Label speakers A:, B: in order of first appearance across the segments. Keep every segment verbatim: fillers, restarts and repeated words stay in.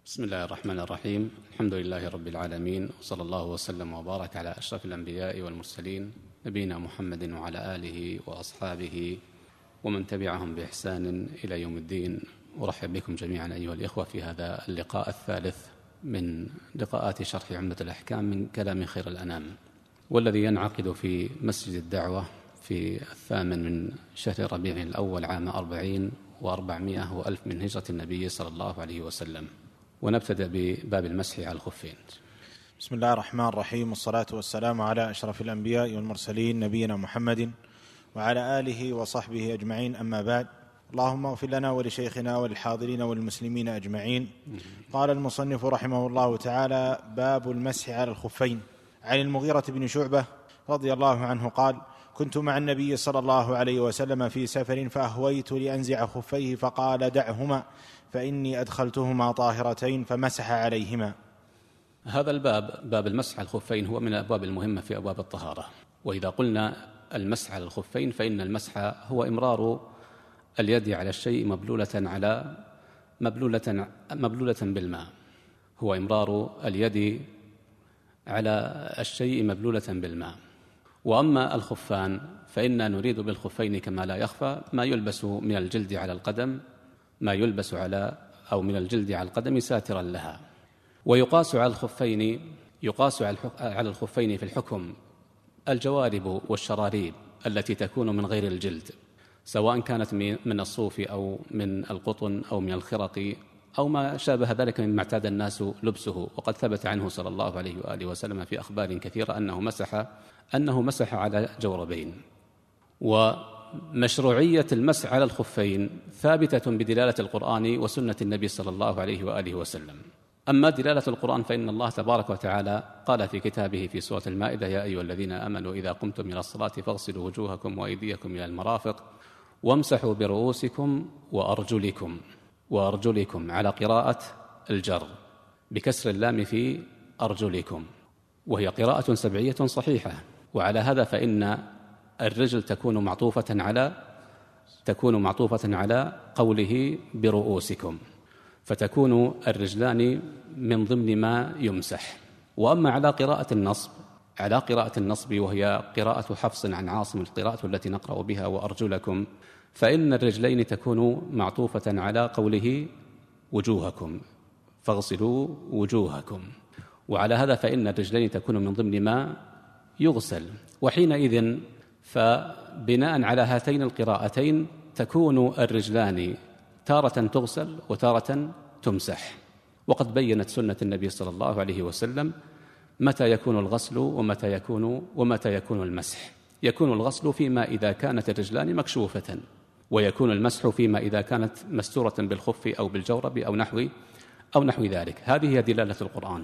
A: بسم الله الرحمن الرحيم. الحمد لله رب العالمين، وصلى الله وسلم وبارك على أشرف الأنبياء والمرسلين نبينا محمد وعلى آله وأصحابه ومن تبعهم بإحسان إلى يوم الدين. أرحب بكم جميعا أيها الإخوة في هذا اللقاء الثالث من لقاءات شرح عمدة الأحكام من كلام خير الأنام، والذي ينعقد في مسجد الدعوة في الثامن من شهر ربيع الأول عام أربعين وأربعمائة وألف من هجرة النبي صلى الله عليه وسلم. ونبتدأ بباب المسح على الخفين.
B: بسم الله الرحمن الرحيم، والصلاة والسلام على أشرف الأنبياء والمرسلين نبينا محمد وعلى آله وصحبه أجمعين، أما بعد. اللهم اغفر لنا ولشيخنا وللحاضرين والمسلمين أجمعين. قال المصنف رحمه الله تعالى: باب المسح على الخفين. عن المغيرة بن شعبة رضي الله عنه قال: كنت مع النبي صلى الله عليه وسلم في سفر فأهويت لأنزع خفيه فقال: دعهما فإني أدخلتهما طاهرتين، فمسح عليهما.
A: هذا الباب، باب المسح على الخفين، هو من الأبواب المهمة في أبواب الطهارة. وإذا قلنا المسح على الخفين فإن المسح هو إمرار اليد على الشيء مبلولة على مبلولة مبلولة بالماء، هو إمرار اليد على الشيء مبلولة بالماء. وأما الخفان فإننا نريد بالخفين كما لا يخفى ما يلبس من الجلد على القدم، ما يلبس على أو من الجلد على القدم ساترا لها. ويقاس على الخفين يقاس على الخفين في الحكم الجوارب والشراريب التي تكون من غير الجلد، سواء كانت من الصوف أو من القطن أو من الخرق أو ما شابه ذلك مما اعتاد الناس لبسه. وقد ثبت عنه صلى الله عليه وآله وسلم في أخبار كثيرة أنه مسح أنه مسح على جوربين. ومشروعية المسح على الخفين ثابتة بدلالة القرآن وسنة النبي صلى الله عليه وآله وسلم. أما دلالة القرآن فإن الله تبارك وتعالى قال في كتابه في سورة المائدة: يا أيها الذين آمنوا إذا قمتم إلى الصلاة فاغسلوا وجوهكم وأيديكم إلى المرافق وامسحوا برؤوسكم وأرجلكم وأرجلكم على قراءة الجر بكسر اللام في أرجلكم، وهي قراءة سبعية صحيحة. وعلى هذا فإن الرجل تكون معطوفة على تكون معطوفة على قوله برؤوسكم، فتكون الرجلان من ضمن ما يمسح. وأما على قراءة النصب على قراءة النصب وهي قراءة حفص عن عاصم، القراءة التي نقرأ بها وأرجلكم، فإن الرجلين تكون معطوفة على قوله وجوهكم فاغسلوا وجوهكم. وعلى هذا فإن الرجلين تكون من ضمن ما يغسل. وحينئذ فبناء على هاتين القراءتين تكون الرجلان تارة تغسل وتارة تمسح. وقد بينت سنة النبي صلى الله عليه وسلم متى يكون الغسل ومتى يكون ومتى يكون المسح. يكون الغسل فيما إذا كانت الرجلان مكشوفة، ويكون المسح فيما إذا كانت مستورة بالخف أو بالجورب أو نحو أو نحو ذلك. هذه هي دلالة القرآن.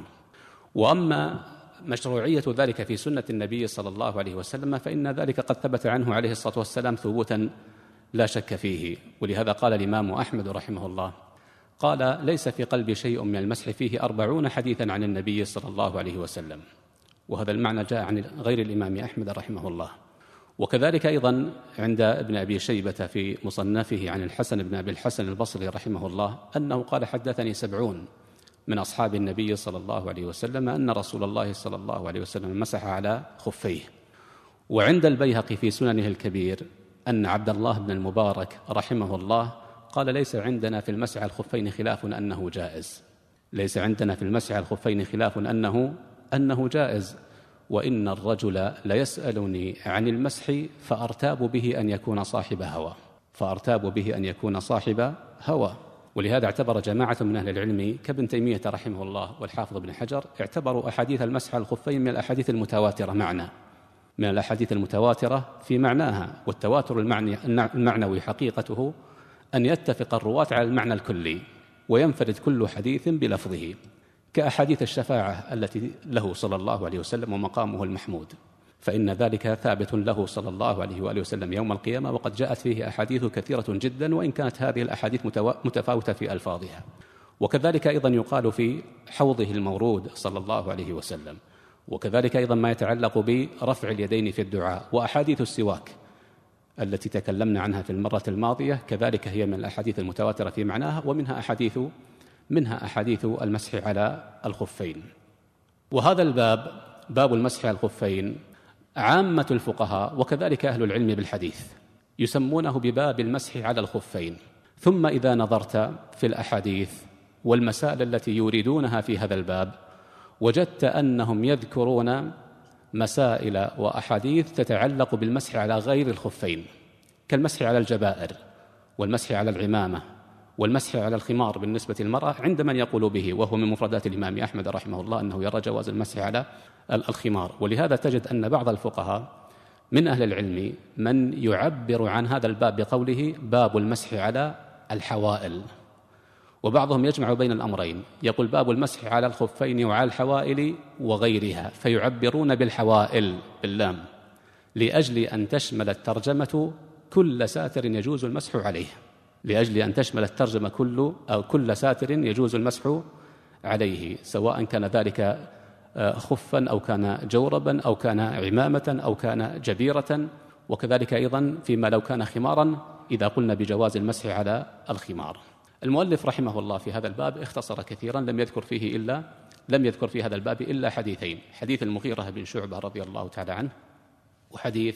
A: وأما مشروعية ذلك في سنة النبي صلى الله عليه وسلم فإن ذلك قد ثبت عنه عليه الصلاة والسلام ثبوتا لا شك فيه. ولهذا قال الإمام أحمد رحمه الله: قال: ليس في قلبي شيء من المسح فيه أربعون حديثا عن النبي صلى الله عليه وسلم. وهذا المعنى جاء عن غير الإمام أحمد رحمه الله. وكذلك أيضا عند ابن أبي شيبة في مصنفه عن الحسن بن أبي الحسن البصري رحمه الله أنه قال: حدثني سبعون من أصحاب النبي صلى الله عليه وسلم أن رسول الله صلى الله عليه وسلم مسح على خفيه. وعند البيهقي في سننه الكبير أن عبد الله بن المبارك رحمه الله قال: ليس عندنا في المسح على الخفين خلاف أنه جائز ليس عندنا في المسح على الخفين خلاف أنه أنه جائز وإن الرجل ليسألني عن المسح فأرتاب به أن يكون صاحب هوى فأرتاب به أن يكون صاحب هوى. ولهذا اعتبر جماعة من أهل العلم كابن تيمية رحمه الله والحافظ بن حجر اعتبروا أحاديث المسح على الخفين من الأحاديث المتواترة معنا من الأحاديث المتواترة في معناها. والتواتر المعني المعنوي حقيقته أن يتفق الرواة على المعنى الكلي وينفرد كل حديث بلفظه، كأحاديث الشفاعة التي له صلى الله عليه وسلم ومقامه المحمود، فإن ذلك ثابت له صلى الله عليه وآله وسلم يوم القيامة، وقد جاءت فيه أحاديث كثيرة جدا، وإن كانت هذه الأحاديث متفاوتة في ألفاظها. وكذلك أيضا يقال في حوضه المورود صلى الله عليه وسلم. وكذلك أيضا ما يتعلق برفع اليدين في الدعاء. وأحاديث السواك التي تكلمنا عنها في المرة الماضية كذلك هي من الأحاديث المتواترة في معناها، ومنها أحاديث منها أحاديث المسح على الخفين. وهذا الباب، باب المسح على الخفين، عامة الفقهاء وكذلك أهل العلم بالحديث يسمونه بباب المسح على الخفين. ثم إذا نظرت في الأحاديث والمسائل التي يريدونها في هذا الباب وجدت أنهم يذكرون مسائل وأحاديث تتعلق بالمسح على غير الخفين، كالمسح على الجبائر والمسح على العمامة والمسح على الخمار بالنسبة للمرأة، عند من يقول به، وهو من مفردات الإمام أحمد رحمه الله أنه يرى جواز المسح على الخمار. ولهذا تجد أن بعض الفقهاء من أهل العلم من يعبر عن هذا الباب بقوله باب المسح على الحوائل، وبعضهم يجمع بين الأمرين، يقول باب المسح على الخفين وعلى الحوائل وغيرها، فيعبرون بالحوائل باللام لأجل أن تشمل الترجمة كل ساتر يجوز المسح عليه، لأجل أن تشمل الترجمة كل أو كل ساتر يجوز المسح عليه، سواء كان ذلك خفا أو كان جوربا أو كان عمامة أو كان جبيرة، وكذلك أيضا فيما لو كان خمارا إذا قلنا بجواز المسح على الخمار. المؤلف رحمه الله في هذا الباب اختصر كثيرا، لم يذكر فيه إلا لم يذكر في هذا الباب إلا حديثين، حديث المغيرة بن شعبة رضي الله تعالى عنه، وحديث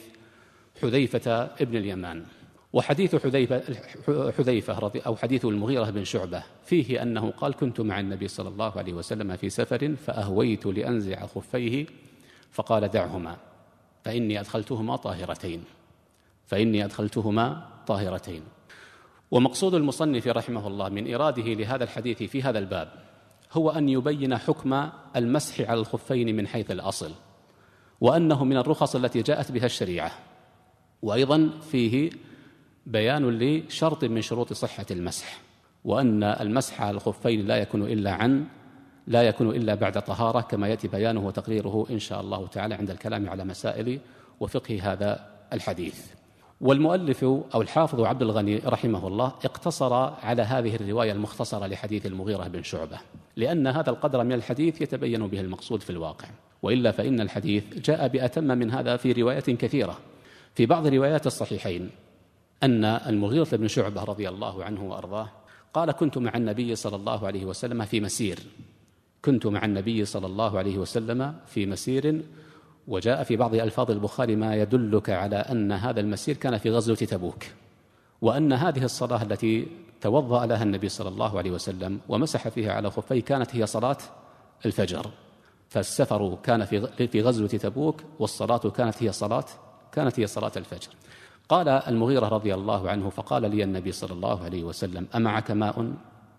A: حذيفة ابن اليمان. وحديث حذيفة, حذيفة رضي أو حديث المغيرة بن شعبة فيه أنه قال: كنت مع النبي صلى الله عليه وسلم في سفر فأهويت لأنزع خفيه فقال: دعهما فإني أدخلتهما طاهرتين فإني أدخلتهما طاهرتين. ومقصود المصنف رحمه الله من إراده لهذا الحديث في هذا الباب هو أن يبين حكم المسح على الخفين من حيث الأصل، وأنه من الرخص التي جاءت بها الشريعة، وأيضا فيه بيان لشرط من شروط صحة المسح، وأن المسح على الخفين لا يكون إلا عن لا يكون إلا بعد طهارة، كما يأتي بيانه وتقريره إن شاء الله تعالى عند الكلام على مسائل وفقه هذا الحديث. والمؤلف أو الحافظ عبد الغني رحمه الله اقتصر على هذه الرواية المختصرة لحديث المغيرة بن شعبة، لأن هذا القدر من الحديث يتبين به المقصود في الواقع، وإلا فإن الحديث جاء بأتم من هذا في روايات كثيرة. في بعض روايات الصحيحين أن المغيرة بن شعبة رضي الله عنه وأرضاه قال: كنت مع النبي صلى الله عليه وسلم في مسير كنت مع النبي صلى الله عليه وسلم في مسير وجاء في بعض ألفاظ البخاري ما يدلك على أن هذا المسير كان في غزوة تبوك، وأن هذه الصلاة التي توضأ لها النبي صلى الله عليه وسلم ومسح فيها على خفيه كانت هي صلاة الفجر، فالسفر كان في في غزوة تبوك والصلاة كانت هي صلاة كانت هي صلاة الفجر. قال المغيرة رضي الله عنه: فقال لي النبي صلى الله عليه وسلم: أمعك ماء؟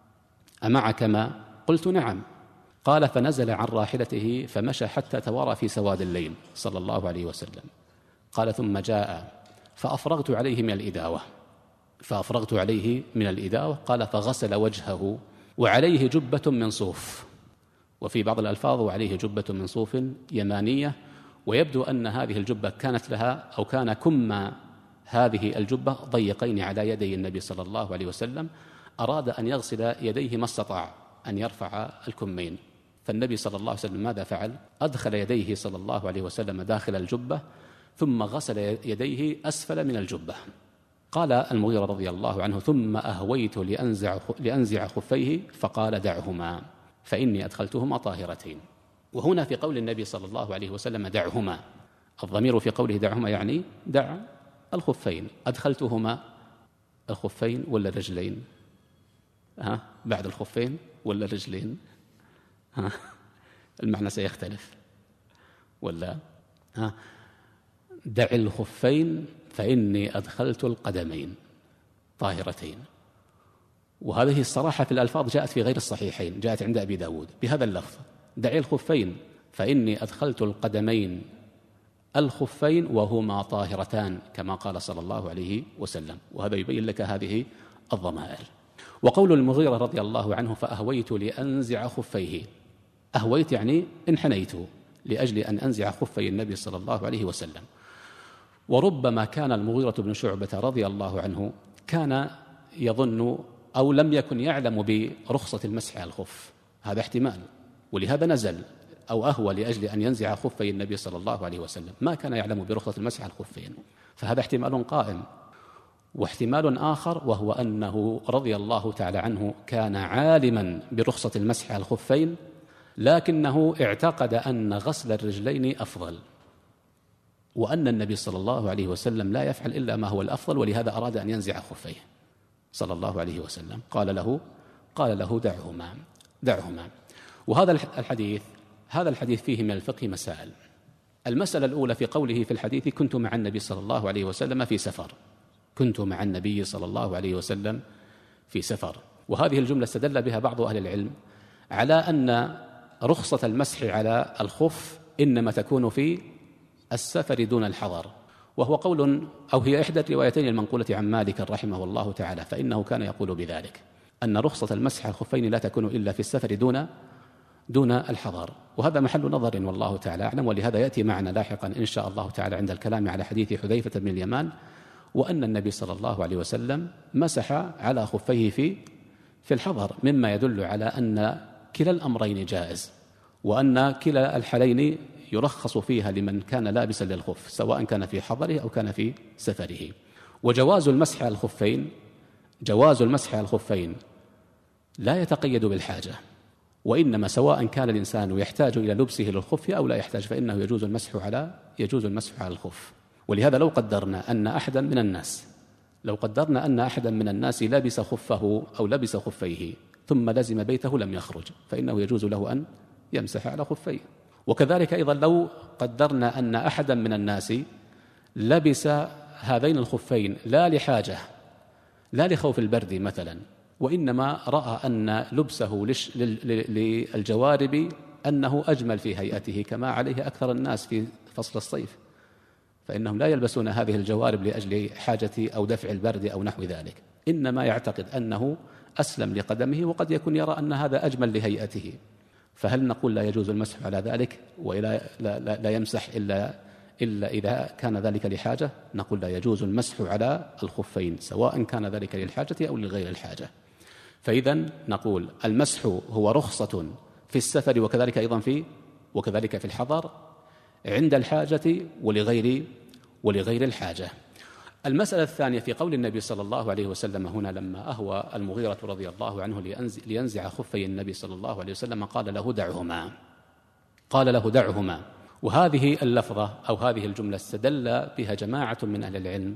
A: أمعك ماء؟ قلت: نعم. قال: فنزل عن راحلته فمشى حتى توارى في سواد الليل صلى الله عليه وسلم. قال: ثم جاء فأفرغت عليه من الإداوة فأفرغت عليه من الإداوة قال: فغسل وجهه وعليه جبة من صوف، وفي بعض الألفاظ وعليه جبة من صوف يمانية، ويبدو أن هذه الجبة كانت لها أو كان كم هذه الجبة ضيقين على يدي النبي صلى الله عليه وسلم، أراد أن يغسل يديه ما استطاع أن يرفع الكمين، فالنبي صلى الله عليه وسلم ماذا فعل؟ أدخل يديه صلى الله عليه وسلم داخل الجبة ثم غسل يديه أسفل من الجبة. قال المغيرة رضي الله عنه: ثم أهويت لأنزع, لأنزع خفيه فقال: دعهما فإني أدخلتهما طاهرتين. وهنا في قول النبي صلى الله عليه وسلم دعهما، الضمير في قوله دعهما يعني دع الخفين. أدخلتهما الخفين ولا الرجلين؟ ها بعد الخفين ولا الرجلين؟ ها المعنى سيختلف ولا ها دع الخفين فإني أدخلت القدمين طاهرتين. وهذه الصراحة في الألفاظ جاءت في غير الصحيحين، جاءت عند أبي داود بهذا اللفظ: دع الخفين فإني أدخلت القدمين الخفين وهما طاهرتان، كما قال صلى الله عليه وسلم. وهذا يبين لك هذه الضمائر. وقول المغيرة رضي الله عنه: فأهويت لأنزع خفيه، أهويت يعني انحنيت لأجل أن أنزع خفي النبي صلى الله عليه وسلم. وربما كان المغيرة بن شعبة رضي الله عنه كان يظن أو لم يكن يعلم برخصة المسح على الخف، هذا احتمال، ولهذا نزل أو أهوى لأجل أن ينزع خفي النبي صلى الله عليه وسلم، ما كان يعلم برخصة المسح على الخفين، فهذا احتمال قائم. واحتمال آخر وهو أنه رضي الله تعالى عنه كان عالما برخصة المسح على الخفين، لكنه اعتقد أن غسل الرجلين أفضل، وأن النبي صلى الله عليه وسلم لا يفعل إلا ما هو الأفضل، ولهذا أراد أن ينزع خفيه صلى الله عليه وسلم. قال له قال له دعهما دعهما. وهذا الحديث هذا الحديث فيه من الفقه مسائل. المسألة الأولى في قوله في الحديث: كنت مع النبي صلى الله عليه وسلم في سفر كنت مع النبي صلى الله عليه وسلم في سفر وهذه الجملة استدل بها بعض أهل العلم على أن رخصة المسح على الخف إنما تكون في السفر دون الحضر، وهو قول أو هي إحدى الروايتين المنقولة عن مالك رحمه الله تعالى، فإنه كان يقول بذلك أن رخصة المسح على الخفين لا تكون إلا في السفر دون دون الحضر، وهذا محل نظر والله تعالى أعلم. ولهذا يأتي معنا لاحقا إن شاء الله تعالى عند الكلام على حديث حذيفة بن اليمان وأن النبي صلى الله عليه وسلم مسح على خفيه في في الحضر، مما يدل على أن كلا الأمرين جائز، وأن كلا الحالين يرخص فيها لمن كان لابسا للخف سواء كان في حضره أو كان في سفره. وجواز المسح على الخفين جواز المسح على الخفين لا يتقيد بالحاجة، وإنما سواء كان الإنسان يحتاج إلى لبسه للخف أو لا يحتاج فإنه يجوز المسح على يجوز المسح على الخف. ولهذا لو قدرنا أن أحدا من الناس لو قدرنا أن أحدا من الناس لبس خفه أو لبس خفيه ثم لزم بيته لم يخرج فإنه يجوز له أن يمسح على خفيه. وكذلك أيضا لو قدرنا أن أحدا من الناس لبس هذين الخفين لا لحاجة لا لخوف البرد مثلا، وإنما رأى أن لبسه للجوارب أنه أجمل في هيئته كما عليه أكثر الناس في فصل الصيف، فإنهم لا يلبسون هذه الجوارب لأجل حاجة أو دفع البرد أو نحو ذلك، إنما يعتقد أنه أسلم لقدمه وقد يكون يرى أن هذا أجمل لهيئته، فهل نقول لا يجوز المسح على ذلك ولا لا, لا, لا يمسح إلا, إلا إذا كان ذلك لحاجة؟ نقول لا يجوز المسح على الخفين سواء كان ذلك للحاجة أو لغير الحاجة. فإذا نقول المسح هو رخصة في السفر وكذلك أيضا في وكذلك في الحضر عند الحاجة ولغير ولغير الحاجة. المسألة الثانية في قول النبي صلى الله عليه وسلم هنا لما أهوى المغيرة رضي الله عنه لينزع خفي النبي صلى الله عليه وسلم قال له دعهما قال له دعهما وهذه اللفظة أو هذه الجملة استدل بها جماعة من أهل العلم،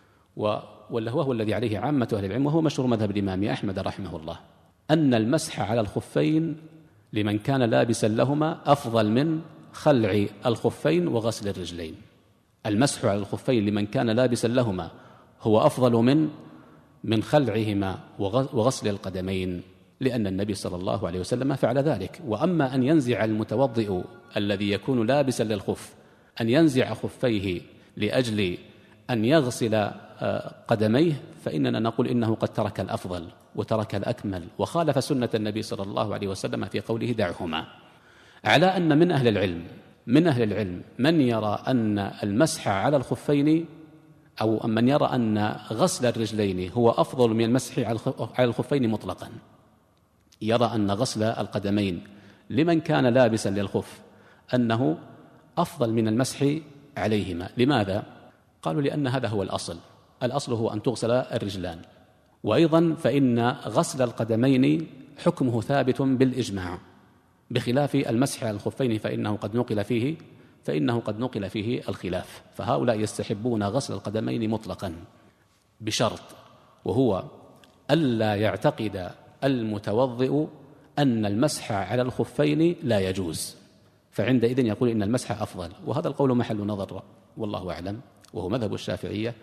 A: وهو الذي عليه عامة أهل العلم وهو مشهور مذهب الإمام أحمد رحمه الله، أن المسح على الخفين لمن كان لابسا لهما أفضل من خلع الخفين وغسل الرجلين. المسح على الخفين لمن كان لابسا لهما هو أفضل من من خلعهما وغسل القدمين، لأن النبي صلى الله عليه وسلم فعل ذلك. وأما أن ينزع المتوضئ الذي يكون لابسا للخف أن ينزع خفيه لأجل أن يغسل قدميه فإننا نقول إنه قد ترك الأفضل وترك الأكمل وخالف سنة النبي صلى الله عليه وسلم في قوله دعهما، على أن من أهل العلم من أهل العلم من يرى أن المسح على الخفين أو من يرى أن غسل الرجلين هو أفضل من المسح على الخفين مطلقا، يرى أن غسل القدمين لمن كان لابسا للخف أنه أفضل من المسح عليهما. لماذا؟ قالوا لأن هذا هو الأصل الأصل هو أن تغسل الرجلان، وأيضا فإن غسل القدمين حكمه ثابت بالإجماع بخلاف المسح على الخفين فإنه قد نقل فيه فإنه قد نقل فيه الخلاف. فهؤلاء يستحبون غسل القدمين مطلقا بشرط، وهو ألا يعتقد المتوضئ أن المسح على الخفين لا يجوز، فعندئذ يقول إن المسح أفضل، وهذا القول محل نظر والله أعلم وهو مذهب الشافعية.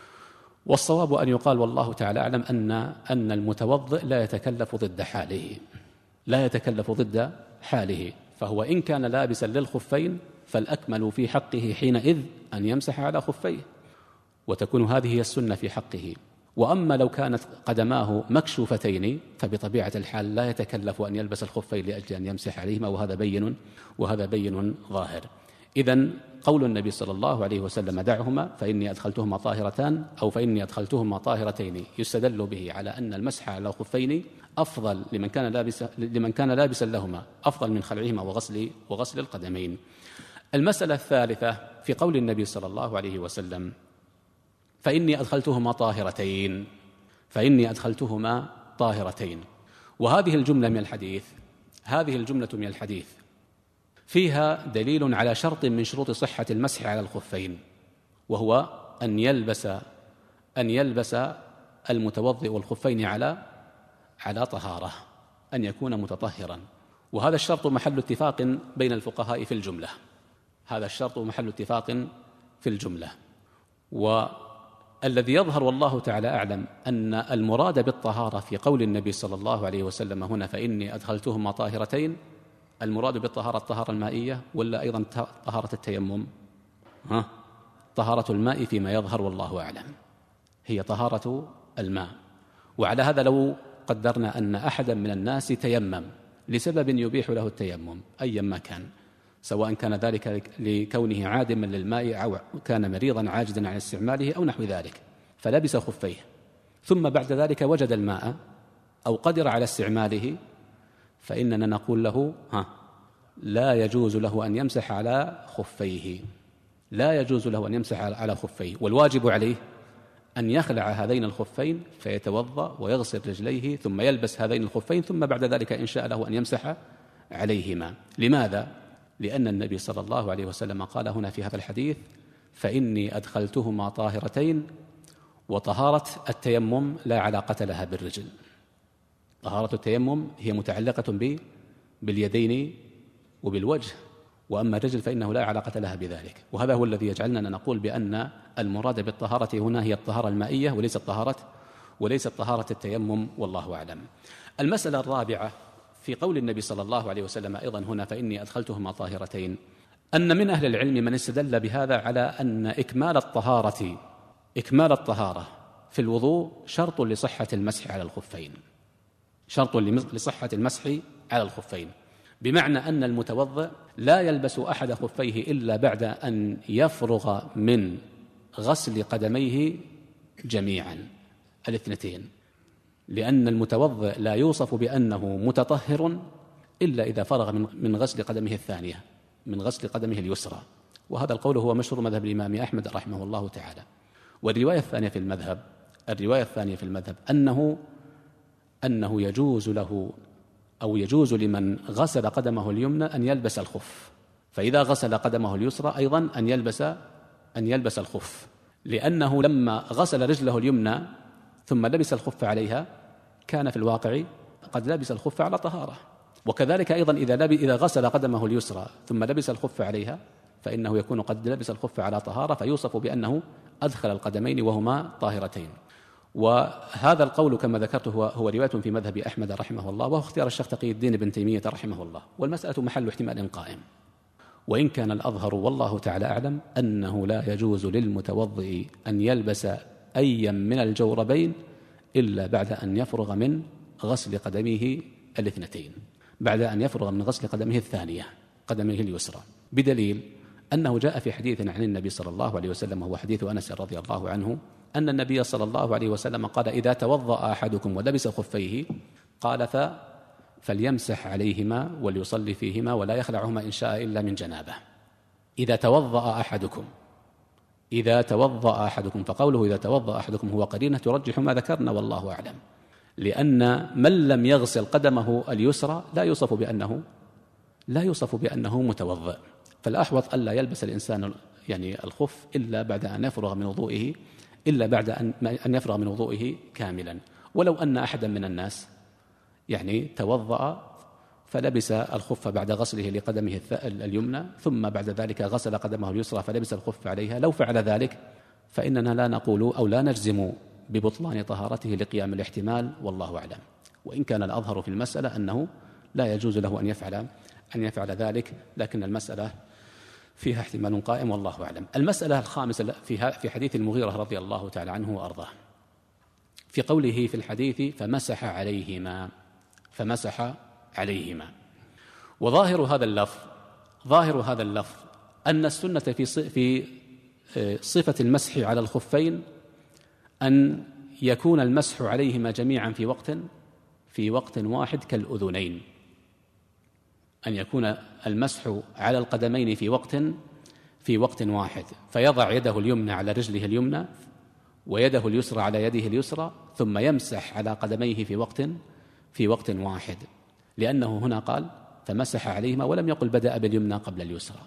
A: والصواب أن يقال والله تعالى أعلم أن أن المتوضئ لا يتكلف ضد حاله لا يتكلف ضد حاله فهو إن كان لابسا للخفين فالأكمل في حقه حينئذ أن يمسح على خفيه وتكون هذه هي السنة في حقه. وأما لو كانت قدماه مكشوفتين فبطبيعة الحال لا يتكلف أن يلبس الخفين لأجل أن يمسح عليهما، وهذا بين وهذا بين ظاهر. إذن قول النبي صلى الله عليه وسلم دعهما فإني أدخلتهما طاهرتان أو فإني أدخلتهما طاهرتين يستدل به على أن المسح على الخفين أفضل لمن كان لابس لمن كان لابسا لهما أفضل من خلعهما وغسل وغسل القدمين. المسألة الثالثة في قول النبي صلى الله عليه وسلم فإني أدخلتهما طاهرتين فإني أدخلتهما طاهرتين. وهذه الجملة من الحديث هذه الجملة من الحديث فيها دليل على شرط من شروط صحة المسح على الخفين، وهو أن يلبس أن يلبس المتوضئ الخفين على على طهارة، أن يكون متطهرا. وهذا الشرط محل اتفاق بين الفقهاء في الجملة هذا الشرط محل اتفاق في الجملة والذي يظهر والله تعالى أعلم أن المراد بالطهارة في قول النبي صلى الله عليه وسلم هنا فإني أدخلتهما طاهرتين، المراد بالطهارة الطهارة المائية ولا أيضا طهارة التيمم؟ ها؟ طهارة الماء فيما يظهر والله أعلم هي طهارة الماء. وعلى هذا لو قدرنا أن أحدا من الناس تيمم لسبب يبيح له التيمم أيا ما كان، سواء كان ذلك لكونه عادما للماء أو كان مريضا عاجزا عن استعماله أو نحو ذلك، فلبس خفيه ثم بعد ذلك وجد الماء أو قدر على استعماله، فإننا نقول له ها لا يجوز له أن يمسح على خفيه لا يجوز له أن يمسح على خفيه والواجب عليه أن يخلع هذين الخفين فيتوضأ ويغسل رجليه ثم يلبس هذين الخفين ثم بعد ذلك إن شاء له أن يمسح عليهما. لماذا؟ لأن النبي صلى الله عليه وسلم قال هنا في هذا الحديث فإني أدخلتهما طاهرتين، وطهارة التيمم لا علاقة لها بالرجل. طهارة التيمم هي متعلقة باليدين وبالوجه، وأما الرجل فإنه لا علاقة لها بذلك. وهذا هو الذي يجعلنا نقول بأن المراد بالطهارة هنا هي الطهارة المائية وليست طهارة وليست طهارة التيمم والله أعلم. المسألة الرابعة في قول النبي صلى الله عليه وسلم أيضا هنا فإني أدخلتهما طاهرتين، أن من أهل العلم من استدل بهذا على أن إكمال الطهارة إكمال الطهارة في الوضوء شرط لصحة المسح على الخفين شرط لصحة المسح على الخفين بمعنى أن المتوضئ لا يلبس أحد خفيه إلا بعد أن يفرغ من غسل قدميه جميعا الاثنتين، لأن المتوضئ لا يوصف بأنه متطهر إلا إذا فرغ من غسل قدمه الثانية من غسل قدمه اليسرى. وهذا القول هو مشهور مذهب الإمام أحمد رحمه الله تعالى. والرواية الثانية في المذهب الرواية الثانية في المذهب أنه أنه يجوز له أو يجوز لمن غسل قدمه اليمنى أن يلبس الخف، فإذا غسل قدمه اليسرى أيضا أن يلبس أن يلبس الخف، لأنه لما غسل رجله اليمنى ثم لبس الخف عليها كان في الواقع قد لبس الخف على طهارة. وكذلك أيضا إذا إذا غسل قدمه اليسرى ثم لبس الخف عليها فإنه يكون قد لبس الخف على طهارة، فيوصف بأنه أدخل القدمين وهما طاهرتين. وهذا القول كما ذكرت هو, هو رواية في مذهب أحمد رحمه الله، وهو اختيار الشيخ تقي الدين بن تيمية رحمه الله، والمسألة محل احتمال قائم، وإن كان الأظهر والله تعالى أعلم أنه لا يجوز للمتوضئ أن يلبس أيا من الجوربين إلا بعد أن يفرغ من غسل قدميه الاثنتين بعد أن يفرغ من غسل قدمه الثانية قدمه اليسرى، بدليل أنه جاء في حديث عن النبي صلى الله عليه وسلم هو حديث أنس رضي الله عنه أن النبي صلى الله عليه وسلم قال إذا توضأ أحدكم ولبس خفيه قال ف فليمسح عليهما وليصلي فيهما ولا يخلعهما إن شاء إلا من جنابه. إذا توضأ أحدكم إذا توضأ أحدكم فقوله إذا توضأ أحدكم هو قرينة ترجح ما ذكرنا والله أعلم، لأن من لم يغسل قدمه اليسرى لا يوصف بأنه لا يوصف بأنه متوضئ، فالأحوط ألا يلبس الإنسان يعني الخف إلا بعد أن يفرغ من وضوئه إلا بعد أن أن يفرغ من وضوئه كاملا. ولو أن أحدا من الناس يعني توضأ فلبس الخف بعد غسله لقدمه اليمنى ثم بعد ذلك غسل قدمه اليسرى فلبس الخف عليها، لو فعل ذلك فإننا لا نقول أو لا نجزم ببطلان طهارته لقيام الاحتمال والله أعلم، وإن كان الأظهر في المسألة أنه لا يجوز له أن يفعل أن يفعل ذلك، لكن المسألة فيها احتمال قائم والله أعلم. المسألة الخامسة فيها في حديث المغيرة رضي الله تعالى عنه وأرضاه في قوله في الحديث فمسح عليهما فمسح عليهما وظاهر هذا اللفظ ظاهر هذا اللفظ أن السنة في في صفة المسح على الخفين أن يكون المسح عليهما جميعا في وقت في وقت واحد كالأذنين، أن يكون المسح على القدمين في وقت في وقت واحد، فيضع يده اليمنى على رجله اليمنى ويده اليسرى على يده اليسرى ثم يمسح على قدميه في وقت في وقت واحد، لأنه هنا قال فمسح عليهما ولم يقل بدأ باليمنى قبل اليسرى،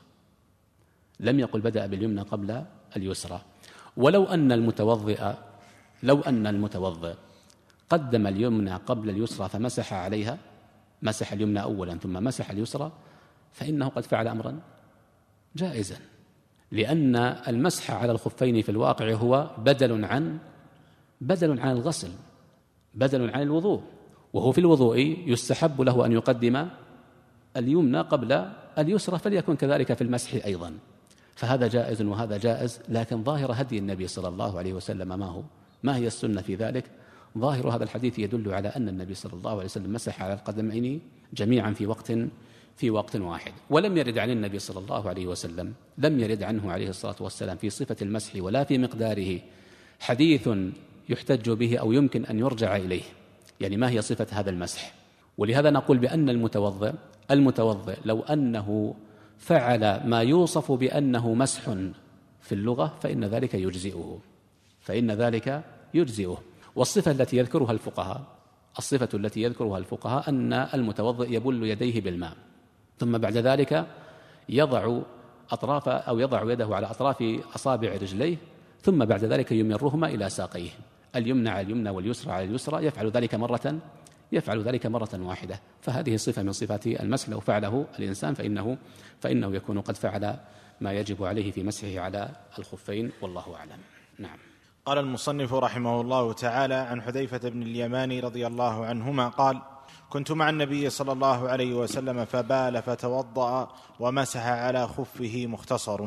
A: لم يقل بدأ باليمنى قبل اليسرى. ولو أن المتوضئ لو أن المتوضئ قدم اليمنى قبل اليسرى فمسح عليها، مسح اليمنى أولا ثم مسح اليسرى، فإنه قد فعل أمرا جائزا، لأن المسح على الخفين في الواقع هو بدل عن بدل عن الغسل، بدل عن الوضوء، وهو في الوضوء يستحب له أن يقدم اليمنى قبل اليسرى، فليكن كذلك في المسح أيضا، فهذا جائز وهذا جائز. لكن ظاهر هدي النبي صلى الله عليه وسلم ما هو؟ ما هي السنة في ذلك؟ ظاهر هذا الحديث يدل على أن النبي صلى الله عليه وسلم مسح على القدمين جميعا في وقت في وقت واحد. ولم يرد عن النبي صلى الله عليه وسلم لم يرد عنه عليه الصلاة والسلام في صفة المسح ولا في مقداره حديث يحتج به أو يمكن أن يرجع إليه، يعني ما هي صفة هذا المسح. ولهذا نقول بأن المتوضئ المتوضئ لو أنه فعل ما يوصف بأنه مسح في اللغة فإن ذلك يجزئه فإن ذلك يجزئه والصفة التي يذكرها الفقهاء الصفة التي يذكرها الفقهاء أن المتوضئ يبل يديه بالماء، ثم بعد ذلك يضع أطراف أو يضع يده على أطراف أصابع رجليه، ثم بعد ذلك يمرهما إلى ساقيه، اليمنى على اليمنى واليسرى على اليسرى، يفعل ذلك مرة يفعل ذلك مرة واحدة. فهذه صفة من صفات المسح، لو فعله الإنسان فإنه فإنه يكون قد فعل ما يجب عليه في مسحه على الخفين، والله أعلم. نعم.
B: قال المصنف رحمه الله تعالى: عن حذيفة بن اليمان رضي الله عنهما قال: كنت مع النبي صلى الله عليه وسلم فبال فتوضأ ومسح على خفه مختصر.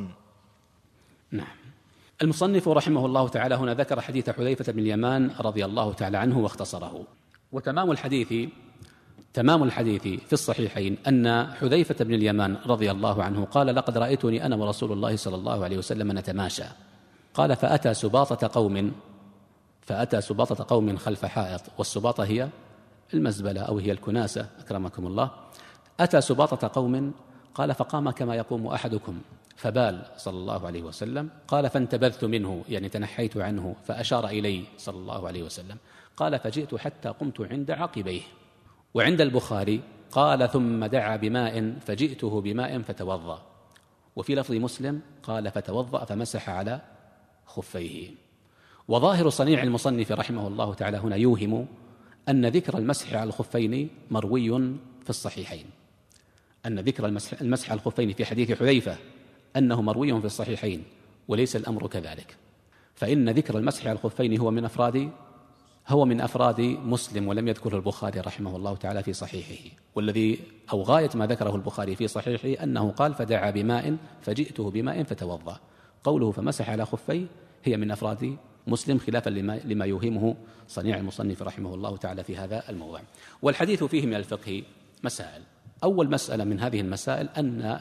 A: نعم. المصنف رحمه الله تعالى هنا ذكر حديث حذيفة بن اليمان رضي الله تعالى عنه واختصره. وتمام الحديث تمام الحديث في الصحيحين أن حذيفة بن اليمان رضي الله عنه قال: لقد رأيتني أنا ورسول الله صلى الله عليه وسلم نتماشى. قال: فأتى سباطة قوم فأتى سباطة قوم خلف حائط، والسباطة هي المزبلة أو هي الكناسة أكرمكم الله. أتى سباطة قوم، قال: فقام كما يقوم أحدكم فبال صلى الله عليه وسلم. قال: فانتبذت منه، يعني تنحيت عنه، فأشار إلي صلى الله عليه وسلم. قال: فجئت حتى قمت عند عقبيه. وعند البخاري قال: ثم دعا بماء فجئته بماء فتوضأ. وفي لفظ مسلم قال: فتوضأ فمسح على خفيه. وظاهر صنيع المصنف رحمه الله تعالى هنا يوهم أن ذكر المسح على الخفين مروي في الصحيحين، أن ذكر المسح, المسح على الخفين في حديث حذيفة أنه مروي في الصحيحين، وليس الأمر كذلك، فإن ذكر المسح على الخفين هو من أفراد هو من أفراد مسلم، ولم يذكره البخاري رحمه الله تعالى في صحيحه. والذي أو غاية ما ذكره البخاري في صحيحه أنه قال: فدعا بماء فجئته بماء فتوضأ. قوله فمسح على خفيه هي من أفراد مسلم، خلافا لما, لما يوهمه صنيع المصنف رحمه الله تعالى في هذا الموضوع. والحديث فيه من الفقه مسائل. أول مسألة من هذه المسائل أن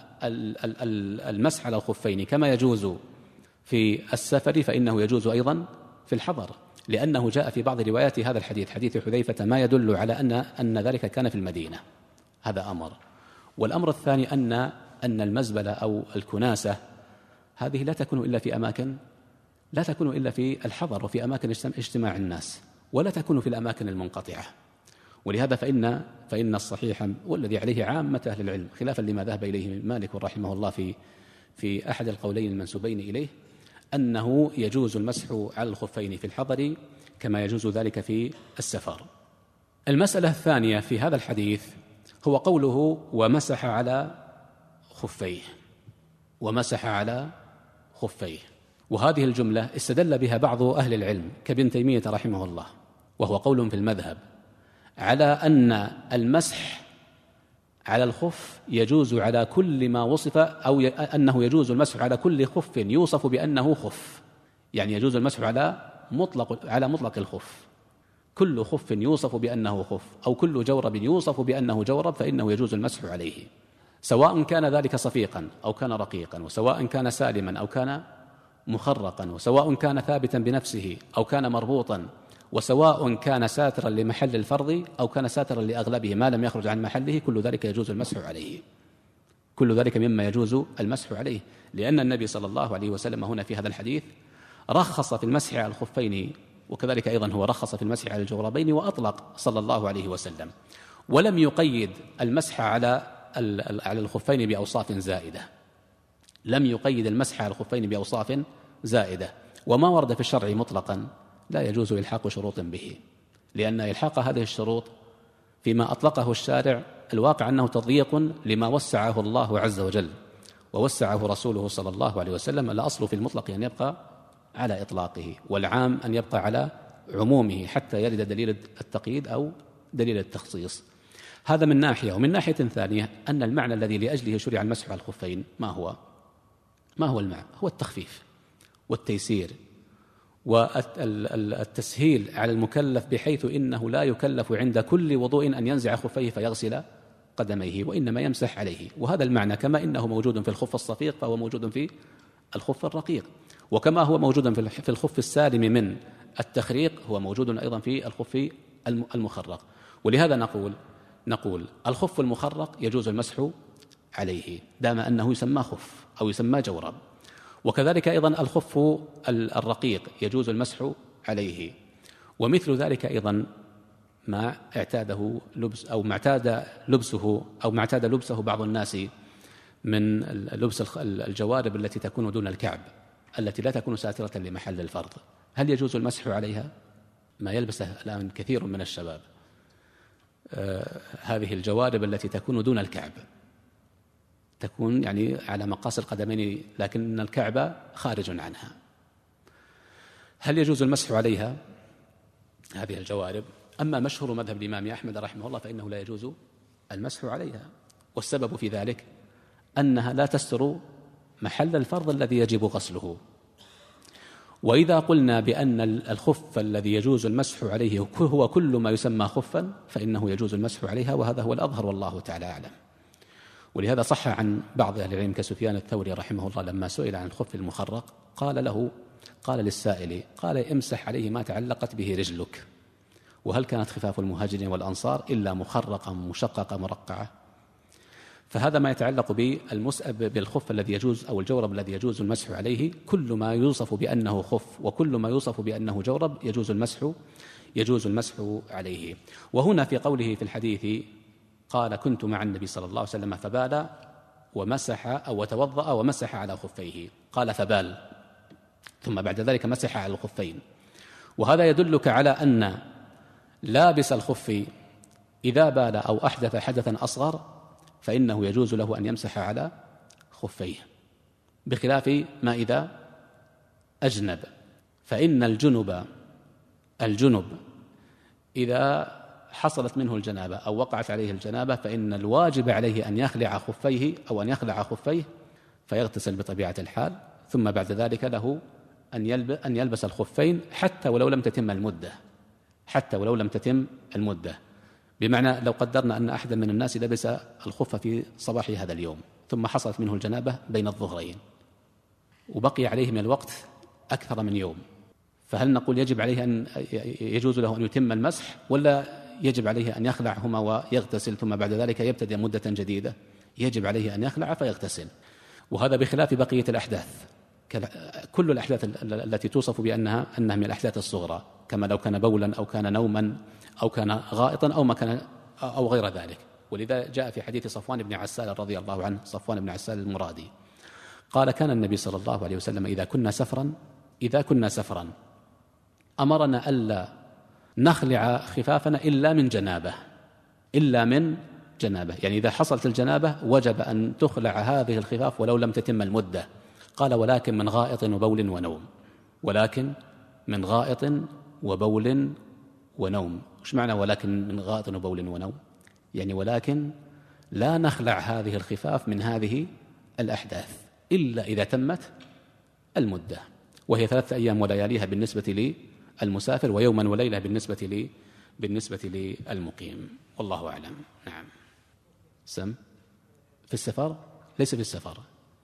A: المسح على الخفين كما يجوز في السفر فإنه يجوز أيضا في الحضر، لأنه جاء في بعض روايات هذا الحديث حديث حذيفة ما يدل على أن أن ذلك كان في المدينة. هذا أمر. والأمر الثاني أن أن المزبلة أو الكناسة هذه لا تكون إلا في أماكن لا تكون إلا في الحضر وفي أماكن اجتماع الناس، ولا تكون في الأماكن المنقطعة. ولهذا فإن فإن الصحيح والذي عليه عامة أهل العلم، خلافا لما ذهب إليه مالك رحمه الله في في أحد القولين المنسوبين إليه، أنه يجوز المسح على الخفين في الحضر كما يجوز ذلك في السفر. المسألة الثانية في هذا الحديث هو قوله ومسح على خفيه ومسح على خفيه وهذه الجملة استدل بها بعض أهل العلم كابن تيمية رحمه الله، وهو قول في المذهب، على أن المسح على الخف يجوز على كل ما وصف، أو أنه يجوز المسح على كل خف يوصف بأنه خف، يعني يجوز المسح على مطلق على مطلق الخف، كل خف يوصف بأنه خف أو كل جورب يوصف بأنه جورب فإنه يجوز المسح عليه، سواء كان ذلك صفيقا أو كان رقيقا، وسواء كان سالما أو كان مخرقا، وسواء كان ثابتا بنفسه أو كان مربوطا، وسواء كان ساترا لمحل الفرض أو كان ساترا لأغلبه ما لم يخرج عن محله، كل ذلك يجوز المسح عليه، كل ذلك مما يجوز المسح عليه، لأن النبي صلى الله عليه وسلم هنا في هذا الحديث رخص في المسح على الخفين، وكذلك أيضا هو رخص في المسح على الجوربين وأطلق صلى الله عليه وسلم، ولم يقيد المسح على على الخفين بأوصاف زائدة، لم يقيد المسح على الخفين بأوصاف زائدة. وما ورد في الشرع مطلقا لا يجوز إلحاق شروط به، لأن إلحاق هذه الشروط فيما أطلقه الشارع الواقع أنه تضييق لما وسعه الله عز وجل ووسعه رسوله صلى الله عليه وسلم. الأصل في المطلق أن يبقى على إطلاقه، والعام أن يبقى على عمومه حتى يرد دليل التقييد أو دليل التخصيص. هذا من ناحية. ومن ناحية ثانية أن المعنى الذي لأجله شرع المسح على الخفين ما هو؟ ما هو المعنى؟ هو التخفيف والتيسير والتسهيل على المكلف، بحيث إنه لا يكلف عند كل وضوء أن ينزع خفيه فيغسل قدميه، وإنما يمسح عليه. وهذا المعنى كما إنه موجود في الخف الصفيق فهو موجود في الخف الرقيق، وكما هو موجود في الخف السالم من التخريق هو موجود أيضا في الخف المخرق. ولهذا نقول نقول الخف المخرق يجوز المسح عليه دام أنه يسمى خف أو يسمى جورب، وكذلك أيضا الخف الرقيق يجوز المسح عليه. ومثل ذلك أيضا ما اعتاده لبس أو ما اعتاد لبسه أو ما اعتاد لبسه بعض الناس من لبس الجوارب التي تكون دون الكعب، التي لا تكون ساترة لمحل الفرض، هل يجوز المسح عليها؟ ما يلبسه الآن كثير من الشباب آه هذه الجوارب التي تكون دون الكعب، تكون يعني على مقاس القدمين لكن الكعب خارج عنها، هل يجوز المسح عليها هذه الجوارب؟ أما مشهور مذهب الإمام أحمد رحمه الله فإنه لا يجوز المسح عليها، والسبب في ذلك أنها لا تستر محل الفرض الذي يجب غسله. وإذا قلنا بأن الخف الذي يجوز المسح عليه هو كل ما يسمى خفا فإنه يجوز المسح عليها، وهذا هو الأظهر والله تعالى أعلم. ولهذا صح عن بعض أهل العلم كسفيان الثوري رحمه الله لما سئل عن الخف المخرق قال له قال للسائل قال امسح عليه ما تعلقت به رجلك. وهل كانت خفاف المهاجرين والأنصار إلا مخرقة مشققة مرقعة؟ فهذا ما يتعلق بالمسأب بالخف الذي يجوز أو الجورب الذي يجوز المسح عليه، كل ما يوصف بأنه خف وكل ما يوصف بأنه جورب يجوز المسح يجوز المسح عليه. وهنا في قوله في الحديث قال كنت مع النبي صلى الله عليه وسلم فبال ومسح أو وتوضأ ومسح على خفيه، قال فبال ثم بعد ذلك مسح على الخفين. وهذا يدلك على أن لابس الخف إذا بال أو أحدث حدثا أصغر فإنه يجوز له أن يمسح على خفيه، بخلاف ما إذا أجنب، فإن الجنب الجنب إذا حصلت منه الجنابة أو وقعت عليه الجنابة فإن الواجب عليه أن يخلع خفيه أو أن يخلع خفيه فيغتسل بطبيعة الحال، ثم بعد ذلك له أن يلبس الخفين حتى ولو لم تتم المدة حتى ولو لم تتم المدة بمعنى لو قدرنا أن أحدا من الناس لبس الخف في صباح هذا اليوم ثم حصلت منه الجنابة بين الظهرين وبقي عليه من الوقت أكثر من يوم، فهل نقول يجب عليه أن يجوز له أن يتم المسح ولا يجب عليه أن يخلعهما ويغتسل ثم بعد ذلك يبتدئ مدة جديدة؟ يجب عليه أن يخلع فيغتسل. وهذا بخلاف بقية الأحداث، كل الأحداث التي توصف بأنها أنها من الأحداث الصغرى، كما لو كان بولا أو كان نوما أو كان غائطا أو ما كان أو غير ذلك. ولذا جاء في حديث صفوان بن عسال رضي الله عنه، صفوان بن عسال المرادي قال كان النبي صلى الله عليه وسلم إذا كنا سفرا إذا كنا سفرا أمرنا ألا نخلع خفافنا إلا من جنابه إلا من جنابه يعني إذا حصلت الجنابة وجب أن تخلع هذه الخفاف ولو لم تتم المدة. قال ولكن من غائط وبول ونوم ولكن من غائط وبول ونوم. وش معنى ولكن من غائط وبول ونوم؟ يعني ولكن لا نخلع هذه الخفاف من هذه الأحداث إلا إذا تمت المدة، وهي ثلاثة أيام ولياليها بالنسبة للمسافر ويوما وليلة بالنسبة لي بالنسبة للمقيم، والله أعلم. نعم. سم في السفر؟ ليس في السفر.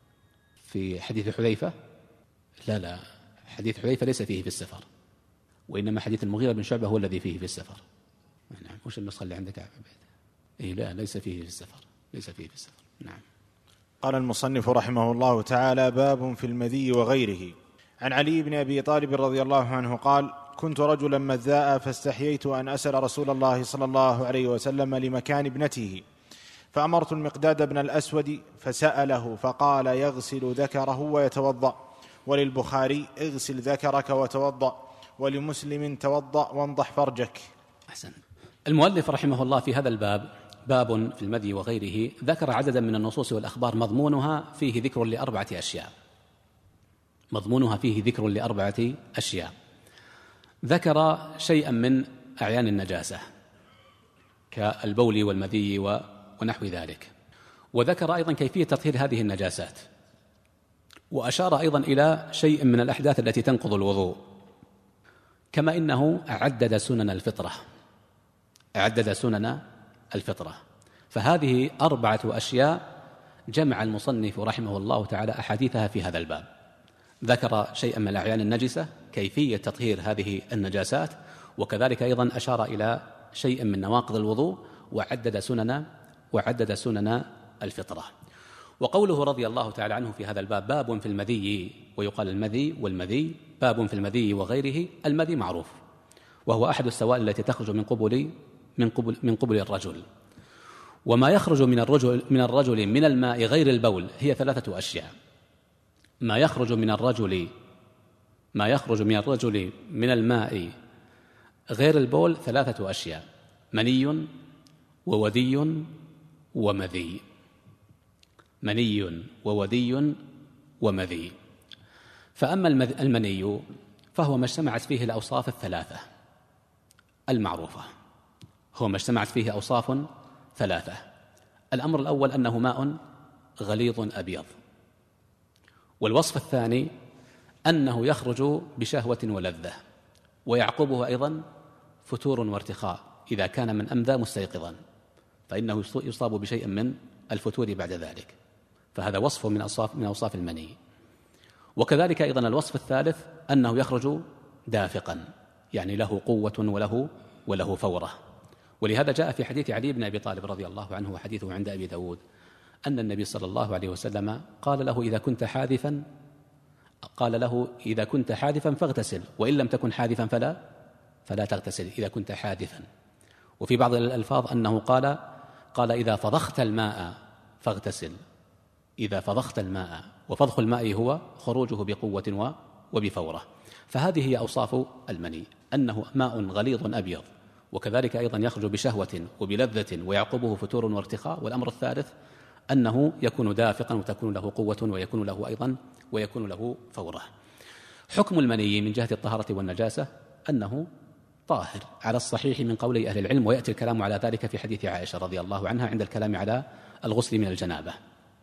A: في حديث حذيفة لا لا حديث حذيفة ليس فيه في السفر، وإنما حديث المغيرة بن شعبة هو الذي فيه في السفر. نعم. وش النسخة اللي عندك يا عبد؟ إيه لا ليس فيه في السفر ليس فيه في السفر. نعم.
B: قال المصنف رحمه الله تعالى: باب في المذي وغيره. عن علي بن أبي طالب رضي الله عنه قال: كنت رجلا مذاء فاستحييت أن أسأل رسول الله صلى الله عليه وسلم لمكان ابنته، فأمرت المقداد بن الأسود فسأله فقال: يغسل ذكره ويتوضأ. وللبخاري: اغسل ذكرك وتوضأ. ولمسلم: توضأ وانضح فرجك.
A: أحسن. المؤلف رحمه الله في هذا الباب، باب في المذي وغيره، ذكر عددا من النصوص والأخبار مضمونها فيه ذكر لأربعة أشياء مضمونها فيه ذكر لأربعة أشياء ذكر شيئا من أعيان النجاسة كالبول والمذي ونحو ذلك، وذكر أيضا كيفية تطهير هذه النجاسات، وأشار أيضا إلى شيء من الأحداث التي تنقض الوضوء، كما إنه عدد سنن الفطرة عدد سنن الفطرة فهذه أربعة أشياء جمع المصنف رحمه الله تعالى أحاديثها في هذا الباب. ذكر شيئا من الأعيان النجسة، كيفية تطهير هذه النجاسات، وكذلك أيضا أشار إلى شيء من نواقض الوضوء، وعدد سنن وعدد سنن الفطرة. وقوله رضي الله تعالى عنه في هذا الباب: باب في المذي، ويقال المذي والمذي، باب في المذي وغيره. المذي معروف، وهو أحد السوائل التي تخرج من قبل من قبل من قبل الرجل، وما يخرج من الرجل من الرجل من الماء غير البول هي ثلاثة أشياء. ما يخرج من الرجل ما يخرج من الرجل من الماء غير البول ثلاثة أشياء: مني وودي ومذي. مني وودي ومذي. فأما المني فهو ما اجتمعت فيه الأوصاف الثلاثة المعروفة، هو ما اجتمعت فيه أوصاف ثلاثة. الأمر الأول أنه ماء غليظ أبيض، والوصف الثاني أنه يخرج بشهوة ولذة، ويعقبه أيضا فتور وارتخاء إذا كان من أمذى مستيقظا، فإنه يصاب بشيء من الفتور بعد ذلك، فهذا وصف من أوصاف من أوصاف المني. وكذلك أيضا الوصف الثالث أنه يخرج دافقا، يعني له قوة وله وله فورة. ولهذا جاء في حديث علي بن أبي طالب رضي الله عنه، وحديثه عند أبي داود، أن النبي صلى الله عليه وسلم قال له: إذا كنت حاذفا قال له إذا كنت حاذفا فاغتسل، وإن لم تكن حاذفا فلا فلا تغتسل إذا كنت حاذفا. وفي بعض الألفاظ أنه قال قال إذا فضخت الماء فاغتسل، إذا فضخت الماء، وفضخ الماء هو خروجه بقوة وبفورة. فهذه هي أوصاف المني، أنه ماء غليظ أبيض، وكذلك أيضا يخرج بشهوة وبلذة ويعقبه فتور وارتخاء. والأمر الثالث أنه يكون دافقا وتكون له قوة ويكون له أيضا ويكون له فورة. حكم المني من جهة الطهارة والنجاسة أنه طاهر على الصحيح من قولي أهل العلم، ويأتي الكلام على ذلك في حديث عائشة رضي الله عنها عند الكلام على الغسل من الجنابة،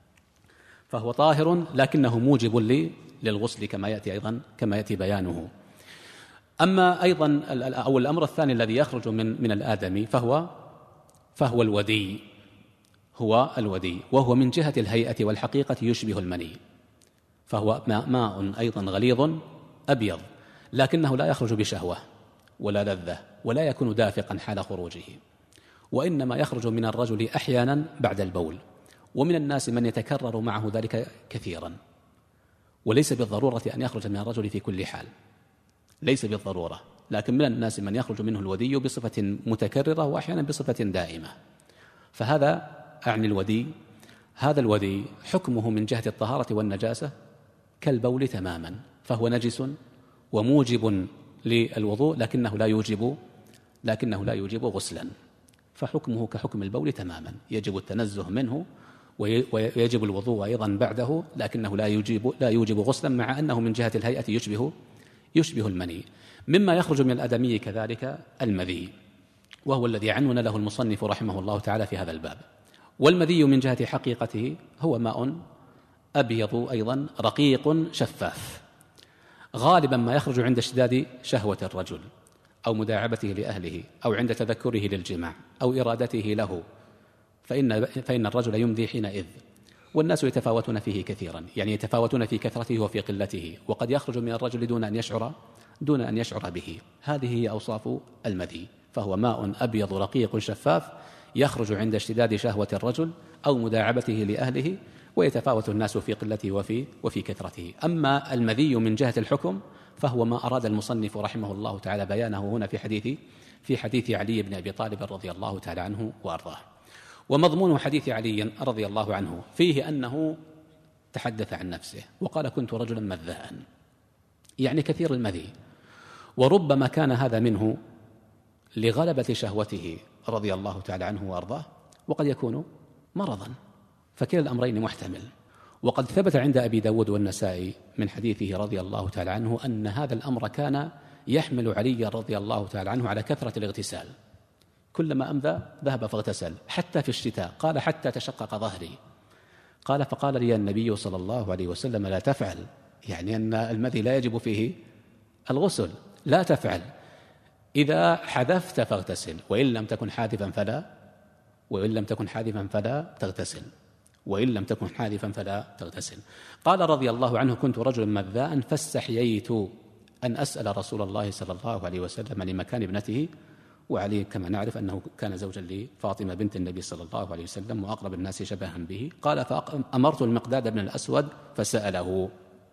A: فهو طاهر لكنه موجب للغسل كما يأتي أيضا كما يأتي بيانه. أما أيضا أو الأمر الثاني الذي يخرج من من الآدمي فهو فهو الودي هو الودي وهو من جهة الهيئة والحقيقة يشبه المني، فهو ماء أيضا غليظ أبيض، لكنه لا يخرج بشهوة ولا لذة ولا يكون دافقا حال خروجه، وإنما يخرج من الرجل أحيانا بعد البول، ومن الناس من يتكرر معه ذلك كثيرا، وليس بالضرورة أن يخرج من الرجل في كل حال، ليس بالضرورة، لكن من الناس من يخرج منه الودي بصفة متكررة وأحيانا بصفة دائمة. فهذا أعني الودي. هذا الودي حكمه من جهة الطهارة والنجاسة كالبول تماما، فهو نجس وموجب للوضوء لكنه لا يوجب لكنه لا يوجب غسلا، فحكمه كحكم البول تماما، يجب التنزه منه ويجب الوضوء أيضا بعده، لكنه لا يوجب لا يوجب غسلا، مع أنه من جهة الهيئة يشبه يشبه المني. مما يخرج من الآدمي كذلك المذي، وهو الذي عنون له المصنف رحمه الله تعالى في هذا الباب. والمذي من جهة حقيقته هو ماء أبيض أيضا رقيق شفاف، غالبا ما يخرج عند اشتداد شهوة الرجل أو مداعبته لأهله أو عند تذكره للجماع أو إرادته له، فإن, فإن الرجل يمذي حينئذ، والناس يتفاوتون فيه كثيرا، يعني يتفاوتون في كثرته وفي قلته، وقد يخرج من الرجل دون أن يشعر دون أن يشعر به. هذه هي أوصاف المذي، فهو ماء أبيض رقيق شفاف يخرج عند اشتداد شهوة الرجل أو مداعبته لأهله، ويتفاوت الناس في قلته وفي وفي كثرته. أما المذي من جهة الحكم فهو ما أراد المصنف رحمه الله تعالى بيانه هنا في حديث في حديث علي بن أبي طالب رضي الله تعالى عنه وأرضاه. ومضمون حديث علي رضي الله عنه فيه أنه تحدث عن نفسه وقال: كنت رجلا مذاء، يعني كثير المذي، وربما كان هذا منه لغلبة شهوته رضي الله تعالى عنه وأرضاه، وقد يكون مرضا، فكلا الأمرين محتمل. وقد ثبت عند أبي داود والنسائي من حديثه رضي الله تعالى عنه أن هذا الأمر كان يحمل علي رضي الله تعالى عنه على كثرة الاغتسال، كلما أمذى ذهب فاغتسل، حتى في الشتاء قال: حتى تشقق ظهري. قال: فقال لي النبي صلى الله عليه وسلم: لا تفعل، يعني أن المذي لا يجب فيه الغسل، لا تفعل، إذا حذفت فاغتسل، وإن لم تكن حاذفا فلا وإن لم تكن حاذفا فلا تغتسل وإن لم تكن حاذفا فلا تغتسل. قال رضي الله عنه: كنت رجلا مذاء فاستحييت أن أسأل رسول الله صلى الله عليه وسلم لمكان ابنته، وعلي كما نعرف أنه كان زوجا لفاطمة بنت النبي صلى الله عليه وسلم وأقرب الناس شبها به. قال: فأمرت المقداد بن الأسود فسأله،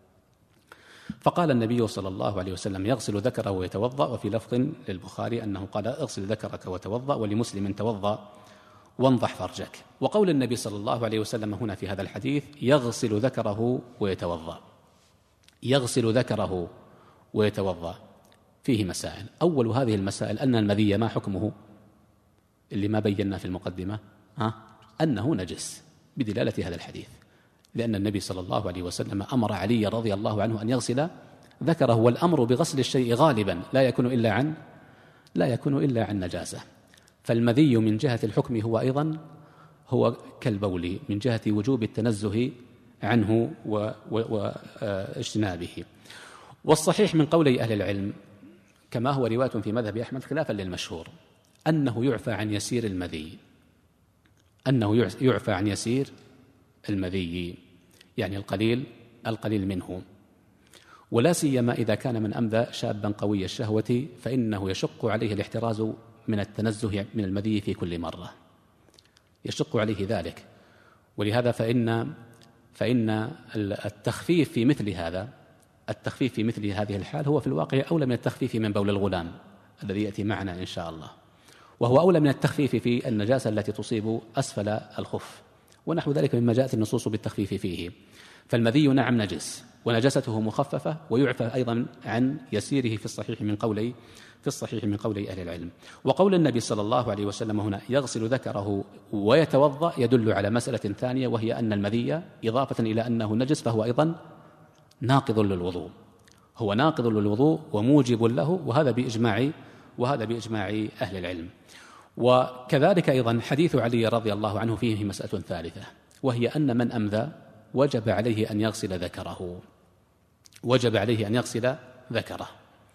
A: فقال النبي صلى الله عليه وسلم: يغسل ذكره ويتوضأ. وفي لفظ للبخاري أنه قال: اغسل ذكرك وتوضأ، ولمسلم: توضأ وانضح فرجك. وقول النبي صلى الله عليه وسلم هنا في هذا الحديث: يغسل ذكره ويتوضأ، يغسل ذكره ويتوضأ، فيه مسائل. أول هذه المسائل أن المذي ما حكمه، اللي ما بينا في المقدمة ها؟ أنه نجس بدلالة هذا الحديث، لأن النبي صلى الله عليه وسلم أمر علي رضي الله عنه أن يغسل ذكره، والأمر بغسل الشيء غالبا لا يكون إلا عن لا يكون إلا عن نجاسة. فالمذي من جهة الحكم هو أيضا هو كالبول من جهة وجوب التنزه عنه واجتنابه. والصحيح من قولي أهل العلم كما هو رواية في مذهب أحمد خلافا للمشهور أنه يعفى عن يسير المذي، أنه يعفى عن يسير المذي، يعني القليل القليل منه، ولا سيما إذا كان من أمذى شابا قوي الشهوة، فإنه يشق عليه الاحتراز من التنزه من المذي في كل مرة، يشق عليه ذلك. ولهذا فإن فإن التخفيف في مثل هذا التخفيف في مثل هذه الحال هو في الواقع أولى من التخفيف من بول الغلام الذي يأتي معنا إن شاء الله، وهو أولى من التخفيف في النجاسة التي تصيب أسفل الخف ونحو ذلك مما جاءت النصوص بالتخفيف فيه. فالمذي نعم نجس ونجسته مخففة، ويعفى أيضا عن يسيره في الصحيح من قولي في الصحيح من قولي أهل العلم. وقول النبي صلى الله عليه وسلم هنا يغسل ذكره ويتوضأ يدل على مسألة ثانية، وهي أن المذي إضافة إلى أنه نجس فهو أيضا ناقض للوضوء، هو ناقض للوضوء وموجب له، وهذا بإجماع وهذا بإجماع أهل العلم. وكذلك أيضا حديث علي رضي الله عنه فيه مسألة ثالثة، وهي أن من أمذى وجب عليه أن يغسل ذكره وجب عليه أن يغسل ذكره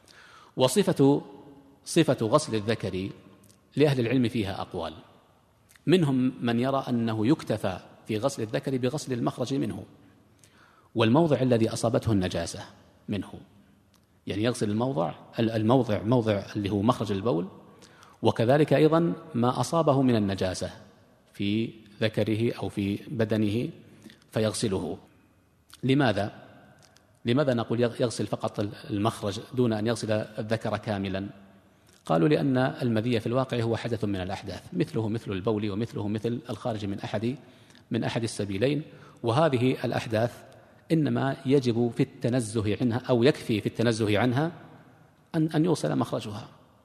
A: وصفة صفة غسل الذكر لأهل العلم فيها أقوال، منهم من يرى أنه يكتفى في غسل الذكر بغسل المخرج منه والموضع الذي أصابته النجاسة منه، يعني يغسل الموضع الموضع موضع اللي هو مخرج البول، وكذلك أيضا ما أصابه من النجاسة في ذكره أو في بدنه فيغسله. لماذا؟ لماذا نقول يغسل فقط المخرج دون أن يغسل الذكر كاملا؟ قالوا لأن المذي في الواقع هو حدث من الأحداث، مثله مثل البول ومثله مثل الخارج من أحد من أحد السبيلين، وهذه الأحداث إنما يجب في التنزه عنها أو يكفي في التنزه عنها أن أن يوصل مخرجها.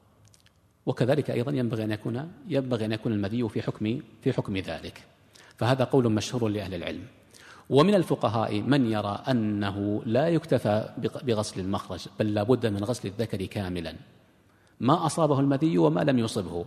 A: وكذلك أيضا ينبغي أن يكون ينبغي أن يكون المذي في حكم في حكم ذلك. فهذا قول مشهور لأهل العلم. ومن الفقهاء من يرى أنه لا يكتفى بغسل المخرج، بل لا بد من غسل الذكر كاملا، ما أصابه المذي وما لم يصبه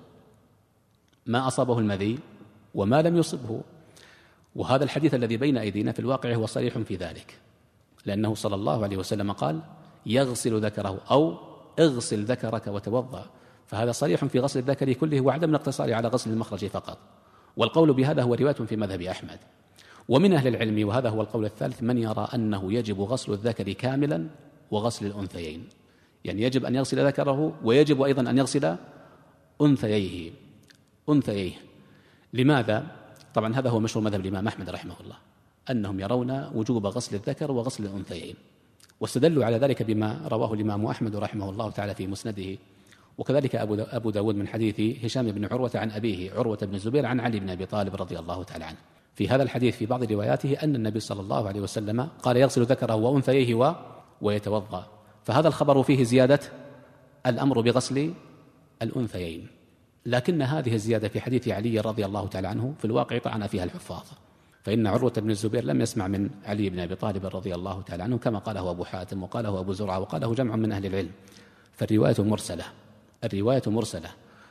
A: ما أصابه المذي وما لم يصبه. وهذا الحديث الذي بين أيدينا في الواقع هو صريح في ذلك، لأنه صلى الله عليه وسلم قال يغسل ذكره أو اغسل ذكرك وتوضأ، فهذا صريح في غسل الذكر كله وعدم الاقتصار على غسل المخرج فقط. والقول بهذا هو رواية في مذهب أحمد. ومن أهل العلم، وهذا هو القول الثالث، من يرى أنه يجب غسل الذكر كاملا وغسل الأنثيين، يعني يجب أن يغسل ذكره ويجب أيضا أن يغسل أنثييه أنثييه لماذا؟ طبعا هذا هو مشهور مذهب الإمام أحمد رحمه الله، أنهم يرون وجوب غسل الذكر وغسل الأنثيين، واستدلوا على ذلك بما رواه الإمام أحمد رحمه الله تعالى في مسنده، وكذلك أبو داود من حديث هشام بن عروة عن أبيه عروة بن الزبير عن علي بن أبي طالب رضي الله تعالى عنه في هذا الحديث في بعض رواياته أن النبي صلى الله عليه وسلم قال يغسل ذكره وأنثيه و... ويتوضأ، فهذا الخبر فيه زيادة الأمر بغسل الأنثيين، لكن هذه الزيادة في حديث علي رضي الله تعالى عنه في الواقع طعن فيها الحفاظ، فإن عروة بن الزبير لم يسمع من علي بن أبي طالب رضي الله تعالى عنه كما قاله أبو حاتم وقاله أبو زرعة وقاله جمع من أهل العلم، فالرواية مرسلة الرواية مرسلة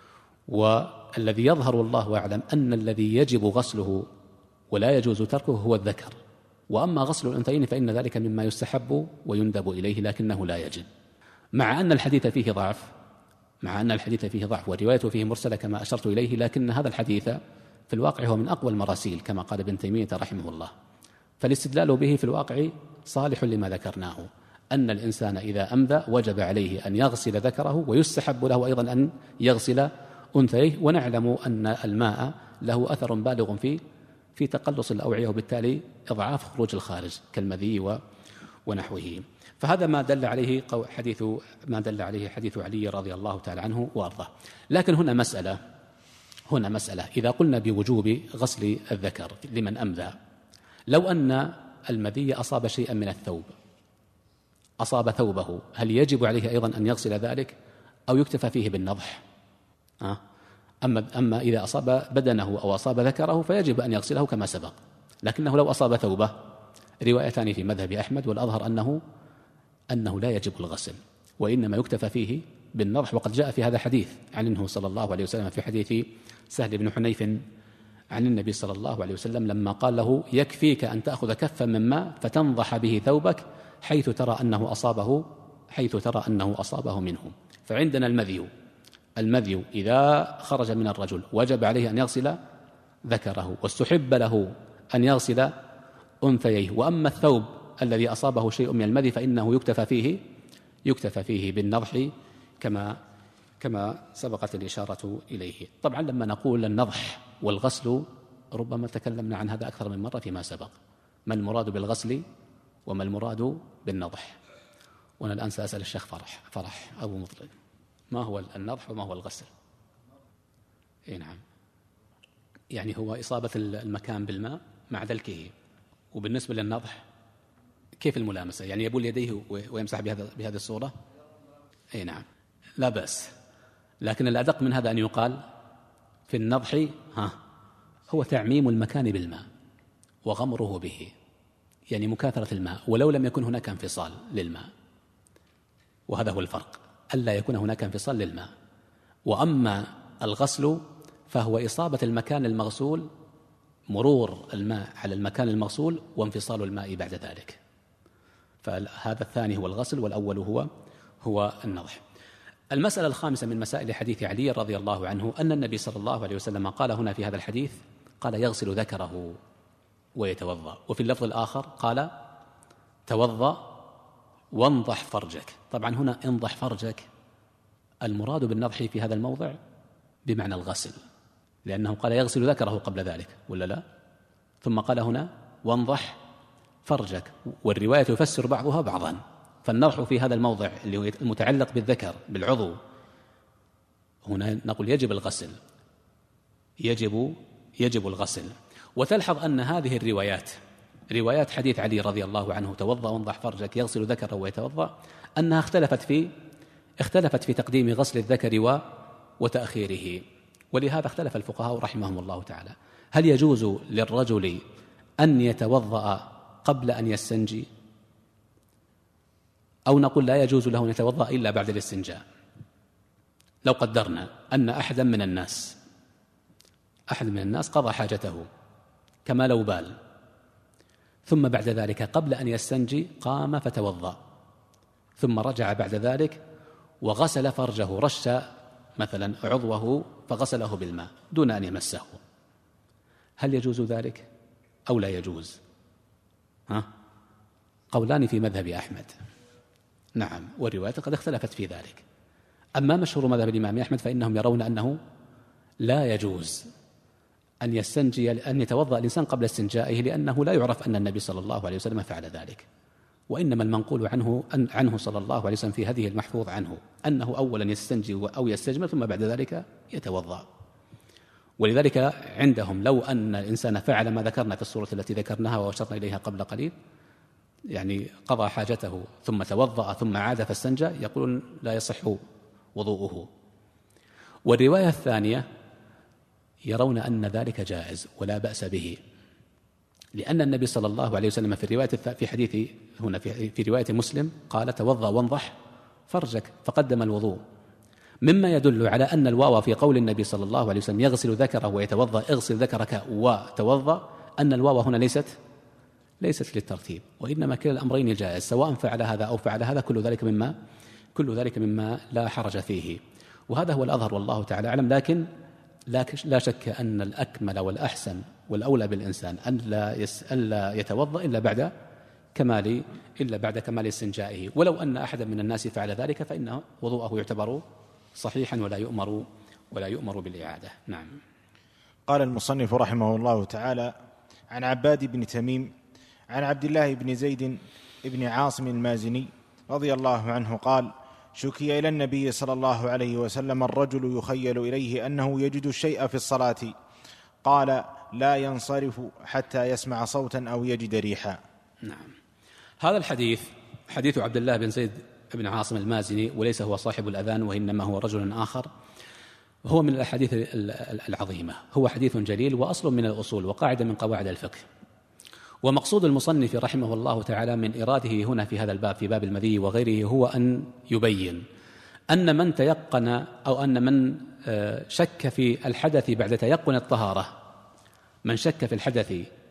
A: والذي يظهر والله أعلم أن الذي يجب غسله ولا يجوز تركه هو الذكر، وأما غسل الأنثيين فإن ذلك مما يستحب ويندب إليه لكنه لا يجب، مع أن الحديث فيه ضعف مع أن الحديث فيه ضعف والرواية فيه مرسلة كما أشرت إليه، لكن هذا الحديث في الواقع هو من أقوى المراسيل كما قال ابن تيمية رحمه الله، فالاستدلال به في الواقع صالح لما ذكرناه، أن الإنسان إذا أمذى وجب عليه أن يغسل ذكره ويستحب له أيضا أن يغسل أنثيه، ونعلم أن الماء له أثر بالغ في في تقلص الأوعية وبالتالي إضعاف خروج الخارج كالمذي ونحوه، فهذا ما دل عليه حديث ما دل عليه حديث علي رضي الله تعالى عنه وأرضاه. لكن هنا مسألة هنا مسألة إذا قلنا بوجوب غسل الذكر لمن أمذى، لو أن المذي أصاب شيئا من الثوب أصاب ثوبه، هل يجب عليه أيضا أن يغسل ذلك أو يكتفى فيه بالنضح؟ أه؟ أما, أما إذا أصاب بدنه أو أصاب ذكره فيجب أن يغسله كما سبق، لكنه لو أصاب ثوبه روايتان في مذهب أحمد، والأظهر أنه أنه لا يجب الغسل وإنما يكتفى فيه بالنضح، وقد جاء في هذا حديث عنه صلى الله عليه وسلم في حديث سهل بن حنيف عن النبي صلى الله عليه وسلم لما قال له يكفيك أن تأخذ كفا من ماء فتنضح به ثوبك حيث ترى أنه أصابه حيث ترى أنه أصابه منه. فعندنا المذي المذي إذا خرج من الرجل وجب عليه أن يغسل ذكره، واستحب له أن يغسل أنثييه، وأما الثوب الذي أصابه شيء من المذي فإنه يكتفى فيه يكتفى فيه بالنضح كما كما سبقت الإشارة إليه. طبعا لما نقول النضح والغسل ربما تكلمنا عن هذا أكثر من مرة فيما سبق، ما المراد بالغسل وما المراد بالنضح، وأنا الآن سأسأل الشيخ فرح فرح أبو مطلب ما هو النضح وما هو الغسل؟ إيه نعم، يعني هو إصابة المكان بالماء مع دلكه، وبالنسبة للنضح كيف الملامسة؟ يعني يبول يديه ويمسح بهذا بهذه الصورة؟ أي نعم لا بأس، لكن الأدق من هذا أن يقال في النضح ها هو تعميم المكان بالماء وغمره به، يعني مكاثرة الماء ولو لم يكن هناك انفصال للماء، وهذا هو الفرق، ألا يكون هناك انفصال للماء. وأما الغسل فهو إصابة المكان المغسول، مرور الماء على المكان المغسول وانفصال الماء بعد ذلك، فهذا الثاني هو الغسل والأول هو هو النضح. المسألة الخامسة من مسائل حديث علي رضي الله عنه أن النبي صلى الله عليه وسلم قال هنا في هذا الحديث قال يغسل ذكره ويتوضأ، وفي اللفظ الآخر قال توضأ وانضح فرجك. طبعا هنا انضح فرجك المراد بالنضح في هذا الموضع بمعنى الغسل، لأنه قال يغسل ذكره قبل ذلك ولا لا، ثم قال هنا وانضح فرجك، والرواية يفسر بعضها بعضا، فالنضح في هذا الموضع اللي هو المتعلق بالذكر بالعضو هنا نقول يجب الغسل يجب يجب الغسل. وتلحظ أن هذه الروايات روايات حديث علي رضي الله عنه توضأ وانضح فرجك يغسل ذكره ويتوضأ أنها اختلفت في اختلفت في تقديم غسل الذكر و وتأخيره، ولهذا اختلف الفقهاء رحمهم الله تعالى هل يجوز للرجل أن يتوضأ قبل أن يستنجي، أو نقول لا يجوز له أن يتوضأ إلا بعد الاستنجاء. لو قدرنا أن أحدا من الناس أحد من الناس قضى حاجته كما لو بال، ثم بعد ذلك قبل أن يستنجي قام فتوضأ، ثم رجع بعد ذلك وغسل فرجه، رش مثلا عضوه فغسله بالماء دون أن يمسه، هل يجوز ذلك أو لا يجوز؟ ها؟ قولان في مذهب أحمد، نعم، والروايات قد اختلفت في ذلك. أما مشهور مذهب الإمام أحمد فإنهم يرون أنه لا يجوز أن يستنجي أن يتوضأ الإنسان قبل استنجائه، لأنه لا يعرف أن النبي صلى الله عليه وسلم فعل ذلك، وإنما المنقول عنه أن عنه صلى الله عليه وسلم في هذه المحفوظ عنه أنه أولا يستنجي أو يستجمر ثم بعد ذلك يتوضأ. ولذلك عندهم لو أن الإنسان فعل ما ذكرنا في الصورة التي ذكرناها وأشرنا إليها قبل قليل، يعني قضى حاجته ثم توضأ ثم عاد فاستنجى، يقولون لا يصح وضوءه. والرواية الثانية يرون أن ذلك جائز ولا بأس به، لأن النبي صلى الله عليه وسلم في الرواية في حديث هنا في, في رواية مسلم قال توضأ وانضح فرجك، فقدم الوضوء، مما يدل على أن الواو في قول النبي صلى الله عليه وسلم يغسل ذكره ويتوضأ اغسل ذكرك وتوضأ، أن الواو هنا ليست ليست للترتيب، وإنما كلا الأمرين جائز، سواء فعل هذا أو فعل هذا، كل ذلك مما كل ذلك مما لا حرج فيه. وهذا هو الأظهر والله تعالى أعلم. لكن لا شك أن الأكمل والأحسن والأولى بالإنسان أن لا, يس أن لا يتوضأ إلا بعد كمال إلا بعد كمال استنجائه، ولو أن أحدا من الناس فعل ذلك فإن وضوءه يعتبر صحيحا ولا يؤمر ولا يؤمر بالإعادة. نعم.
B: قال المصنف رحمه الله تعالى: عن عباد بن تميم عن عبد الله بن زيد بن عاصم المازني رضي الله عنه قال: شكي إلى النبي صلى الله عليه وسلم الرجل يخيل إليه أنه يجد الشيء في الصلاة، قال: لا ينصرف حتى يسمع صوتا أو يجد ريحا.
A: نعم. هذا الحديث حديث عبد الله بن زيد بن عاصم المازني، وليس هو صاحب الأذان وإنما هو رجل آخر، هو من الأحاديث العظيمة، هو حديث جليل وأصل من الأصول وقاعدة من قواعد الفقه. ومقصود المصنف رحمه الله تعالى من إراده هنا في هذا الباب في باب المذي وغيره هو أن يبين أن من تيقن أو أن من شك في الحدث بعد تيقن الطهارة، من شك في الحدث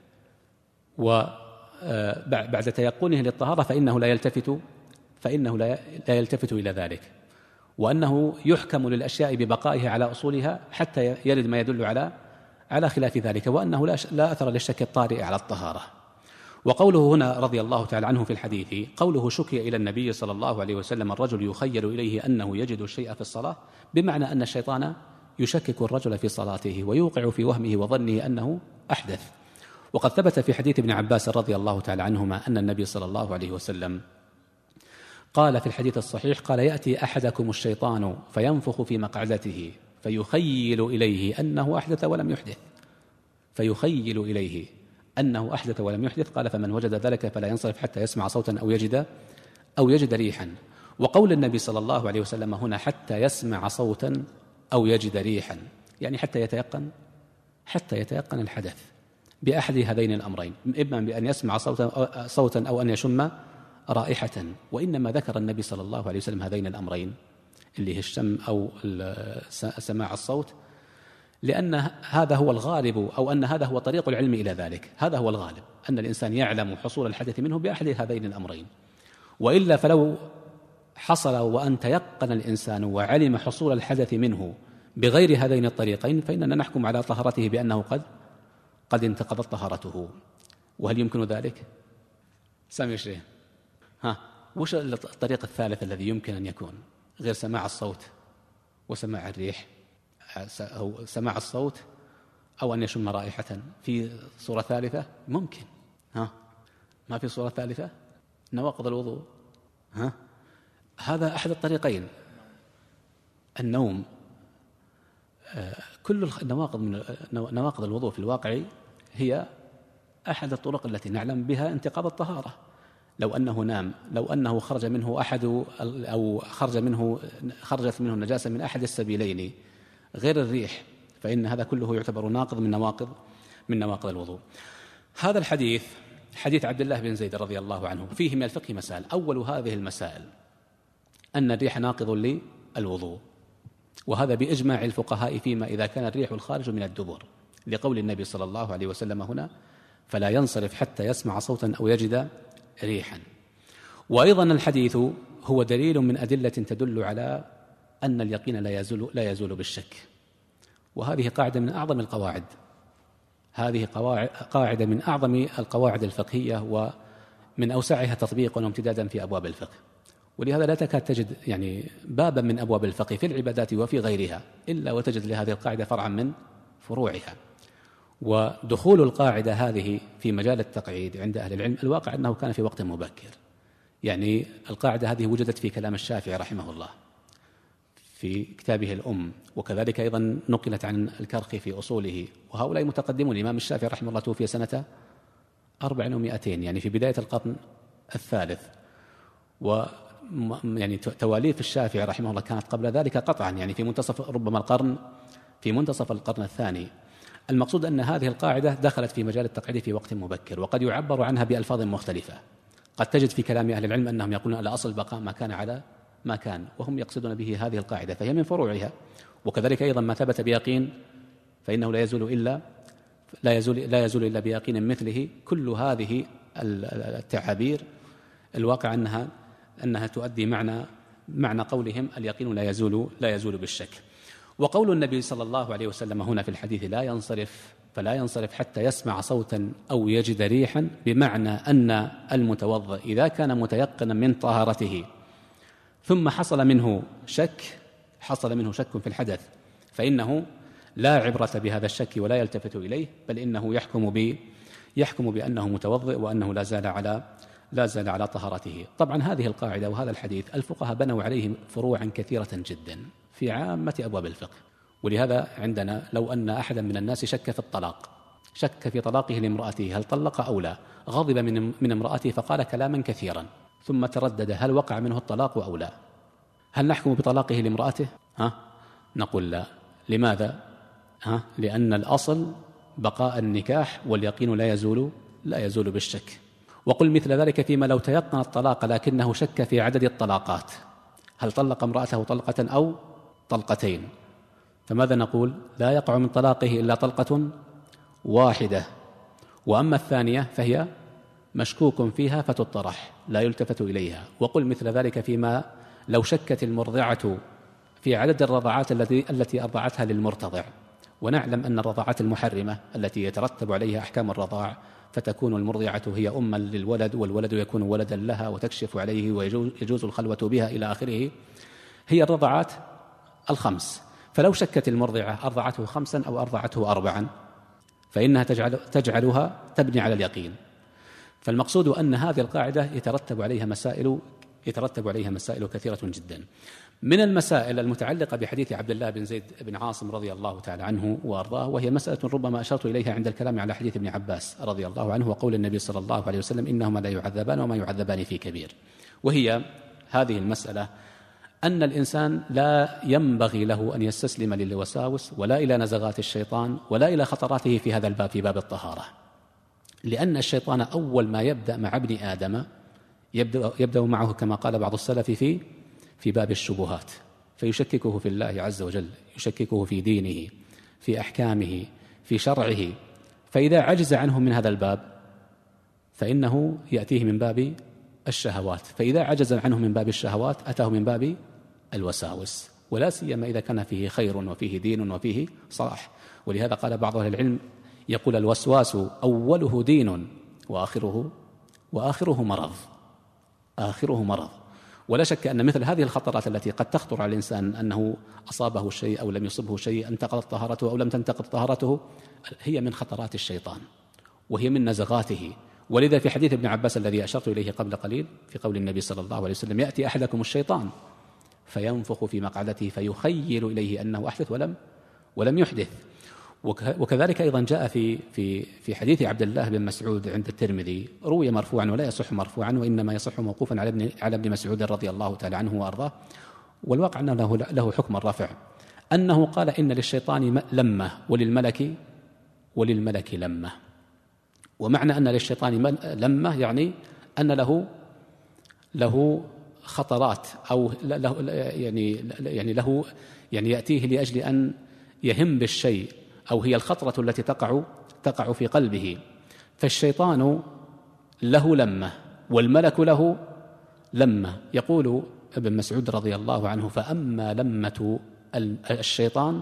A: وبعد تيقنه للطهارة فإنه لا يلتفت فإنه لا يلتفت إلى ذلك، وأنه يحكم للأشياء ببقائها على أصولها حتى يرد ما يدل على على خلاف ذلك، وأنه لا أثر للشك الطارئ على الطهارة. وقوله هنا رضي الله تعالى عنه في الحديث، قوله شكي إلى النبي صلى الله عليه وسلم الرجل يخيل إليه أنه يجد الشيء في الصلاة، بمعنى أن الشيطان يشكك الرجل في صلاته ويوقع في وهمه وظنه أنه أحدث. وقد ثبت في حديث ابن عباس رضي الله تعالى عنهما أن النبي صلى الله عليه وسلم قال في الحديث الصحيح قال: يأتي أحدكم الشيطان فينفخ في مقعدته فيخيل إليه أنه أحدث ولم يحدث فيخيل إليه أنه أحدث ولم يحدث قال: فمن وجد ذلك فلا ينصرف حتى يسمع صوتا أو يجد أو يجد ريحا. وقول النبي صلى الله عليه وسلم هنا حتى يسمع صوتا أو يجد ريحا، يعني حتى يتيقن حتى يتيقن الحدث بأحد هذين الأمرين، إما بأن يسمع صوتا صوتا أو أن يشم رائحة. وإنما ذكر النبي صلى الله عليه وسلم هذين الأمرين اللي هي الشم أو سماع الصوت، لأن هذا هو الغالب، أو أن هذا هو طريق العلم إلى ذلك، هذا هو الغالب أن الإنسان يعلم حصول الحدث منه بأحد هذين الأمرين. وإلا فلو حصل وأن تيقن الإنسان وعلم حصول الحدث منه بغير هذين الطريقين فإننا نحكم على طهارته بأنه قد قد انتقضت طهارته. وهل يمكن ذلك؟ سامي شيء ها وش الطريق الثالث الذي يمكن أن يكون غير سماع الصوت وسماع الريح؟ أو سماع الصوت أو أن يشم رائحة. في صورة ثالثة ممكن؟ ها ما في صورة ثالثة؟ نواقض الوضوء. ها هذا أحد الطريقين. النوم، كل النواقض من نواقض الوضوء في الواقع هي أحد الطرق التي نعلم بها انتقاض الطهارة. لو أنه نام، لو أنه خرج منه أحد أو خرج منه خرجت منه النجاسة من أحد السبيلين غير الريح، فإن هذا كله يعتبر ناقض من نواقض من نواقض الوضوء. هذا الحديث حديث عبد الله بن زيد رضي الله عنه فيه من الفقه مسائل. أول هذه المسائل أن الريح ناقض للوضوء، وهذا بإجماع الفقهاء فيما إذا كان الريح الخارج من الدبر، لقول النبي صلى الله عليه وسلم هنا: فلا ينصرف حتى يسمع صوتا أو يجد ريحا. وأيضا الحديث هو دليل من أدلة تدل على أن اليقين لا يزول لا يزول بالشك، وهذه قاعدة من أعظم القواعد هذه قاعدة من أعظم القواعد الفقهية ومن أوسعها تطبيقا وامتدادا في أبواب الفقه. ولهذا لا تكاد تجد يعني بابا من أبواب الفقه في العبادات وفي غيرها إلا وتجد لهذه القاعدة فرعا من فروعها. ودخول القاعدة هذه في مجال التقعيد عند أهل العلم الواقع أنه كان في وقت مبكر. يعني القاعدة هذه وجدت في كلام الشافعي رحمه الله في كتابه الأم، وكذلك أيضا نقلت عن الكرخي في أصوله، وهؤلاء متقدمون. الإمام الشافعي رحمه الله توفي سنة أربع ومائتين، يعني في بداية القرن الثالث، و يعني تواليف الشافعي رحمه الله كانت قبل ذلك قطعا، يعني في منتصف ربما القرن في منتصف القرن الثاني. المقصود أن هذه القاعدة دخلت في مجال التقعيد في وقت مبكر، وقد يعبر عنها بألفاظ مختلفة. قد تجد في كلام أهل العلم أنهم يقولون الأصل بقاء ما كان على ما كان، وهم يقصدون به هذه القاعدة، فهي من فروعها. وكذلك أيضا ما ثبت بيقين فإنه لا يزول إلا لا يزول لا يزول إلا بيقين مثله. كل هذه التعابير الواقع أنها أنها تؤدي معنى معنى قولهم اليقين لا يزول لا يزول بالشك. وقول النبي صلى الله عليه وسلم هنا في الحديث لا ينصرف فلا ينصرف حتى يسمع صوتا أو يجد ريحا، بمعنى أن المتوضئ إذا كان متيقنا من طهارته ثم حصل منه شك حصل منه شك في الحدث، فإنه لا عبرة بهذا الشك ولا يلتفت إليه، بل إنه يحكم ب يحكم بأنه متوضئ وأنه لا زال على لا زال على طهارته. طبعا هذه القاعدة وهذا الحديث الفقهاء بنوا عليه فروعا كثيرة جدا في عامة أبواب الفقه. ولهذا عندنا لو أن أحدا من الناس شك في الطلاق، شك في طلاقه لامرأته هل طلق أو لا، غضب من من امرأته فقال كلاما كثيرا، ثم تردد هل وقع منه الطلاق أو لا، هل نحكم بطلاقه لامرأته؟ ها؟ نقول لا. لماذا؟ ها؟ لأن الأصل بقاء النكاح، واليقين لا يزول لا يزول بالشك. وقل مثل ذلك فيما لو تيقن الطلاق لكنه شك في عدد الطلاقات، هل طلق امرأته طلقة أو طلقتين، فماذا نقول؟ لا يقع من طلاقه إلا طلقة واحدة، وأما الثانية فهي مشكوك فيها فتطرح لا يلتفت إليها. وقل مثل ذلك فيما لو شكت المرضعة في عدد الرضعات التي التي أرضعتها للمرتضع، ونعلم أن الرضعات المحرمة التي يترتب عليها أحكام الرضاع، فتكون المرضعة هي أما للولد والولد يكون ولدا لها وتكشف عليه ويجوز الخلوة بها إلى آخره، هي الرضعات الخمس. فلو شكت المرضعة أرضعته خمسا أو أرضعته أربعا فإنها تجعل تجعلها تبني على اليقين. فالمقصود أن هذه القاعدة يترتب عليها مسائل يترتب عليها مسائل كثيرة جدا. من المسائل المتعلقة بحديث عبد الله بن زيد بن عاصم رضي الله تعالى عنه وأرضاه، وهي مسألة ربما أشرت إليها عند الكلام على حديث ابن عباس رضي الله عنه وقول النبي صلى الله عليه وسلم إنهما لا يعذبان وما يعذبان في كبير. وهي هذه المسألة أن الإنسان لا ينبغي له أن يستسلم للوساوس ولا إلى نزغات الشيطان ولا إلى خطراته في هذا الباب، في باب الطهارة، لأن الشيطان أول ما يبدأ مع ابن آدم يبدأ, يبدأ معه كما قال بعض السلف في في باب الشبهات، فيشككه في الله عز وجل، يشككه في دينه، في أحكامه، في شرعه، فإذا عجز عنه من هذا الباب فإنه يأتيه من باب الشهوات، فإذا عجز عنه من باب الشهوات أتاه من باب الوساوس، ولا سيما إذا كان فيه خير وفيه دين وفيه صلاح. ولهذا قال بعض أهل العلم يقول الوسواس أوله دين وآخره وآخره مرض آخره مرض. ولا شك أن مثل هذه الخطرات التي قد تخطر على الإنسان أنه أصابه شيء أو لم يصبه شيء، انتقضت طهارته أو لم تنتقض طهارته، هي من خطرات الشيطان وهي من نزغاته. ولذا في حديث ابن عباس الذي أشرت إليه قبل قليل في قول النبي صلى الله عليه وسلم يأتي أحدكم الشيطان فينفخ في مقعدته فيخيل إليه أنه أحدث ولم ولم يحدث. وكذلك أيضا جاء في في في حديث عبد الله بن مسعود عند الترمذي، روي مرفوعا ولا يصح مرفوعا، وإنما يصح موقوفا على ابن على ابن مسعود رضي الله تعالى عنه وأرضاه، والواقع أنه له, له حكم الرفع، أنه قال إن للشيطان لمة وللملك وللملك لمة. ومعنى أن للشيطان لمة يعني أن له له خطرات أو له يعني يعني له يعني يأتيه لأجل أن يهم بالشيء، أو هي الخطرة التي تقع تقع في قلبه. فالشيطان له لمة والملك له لمة. يقول ابن مسعود رضي الله عنه فأما لمة الشيطان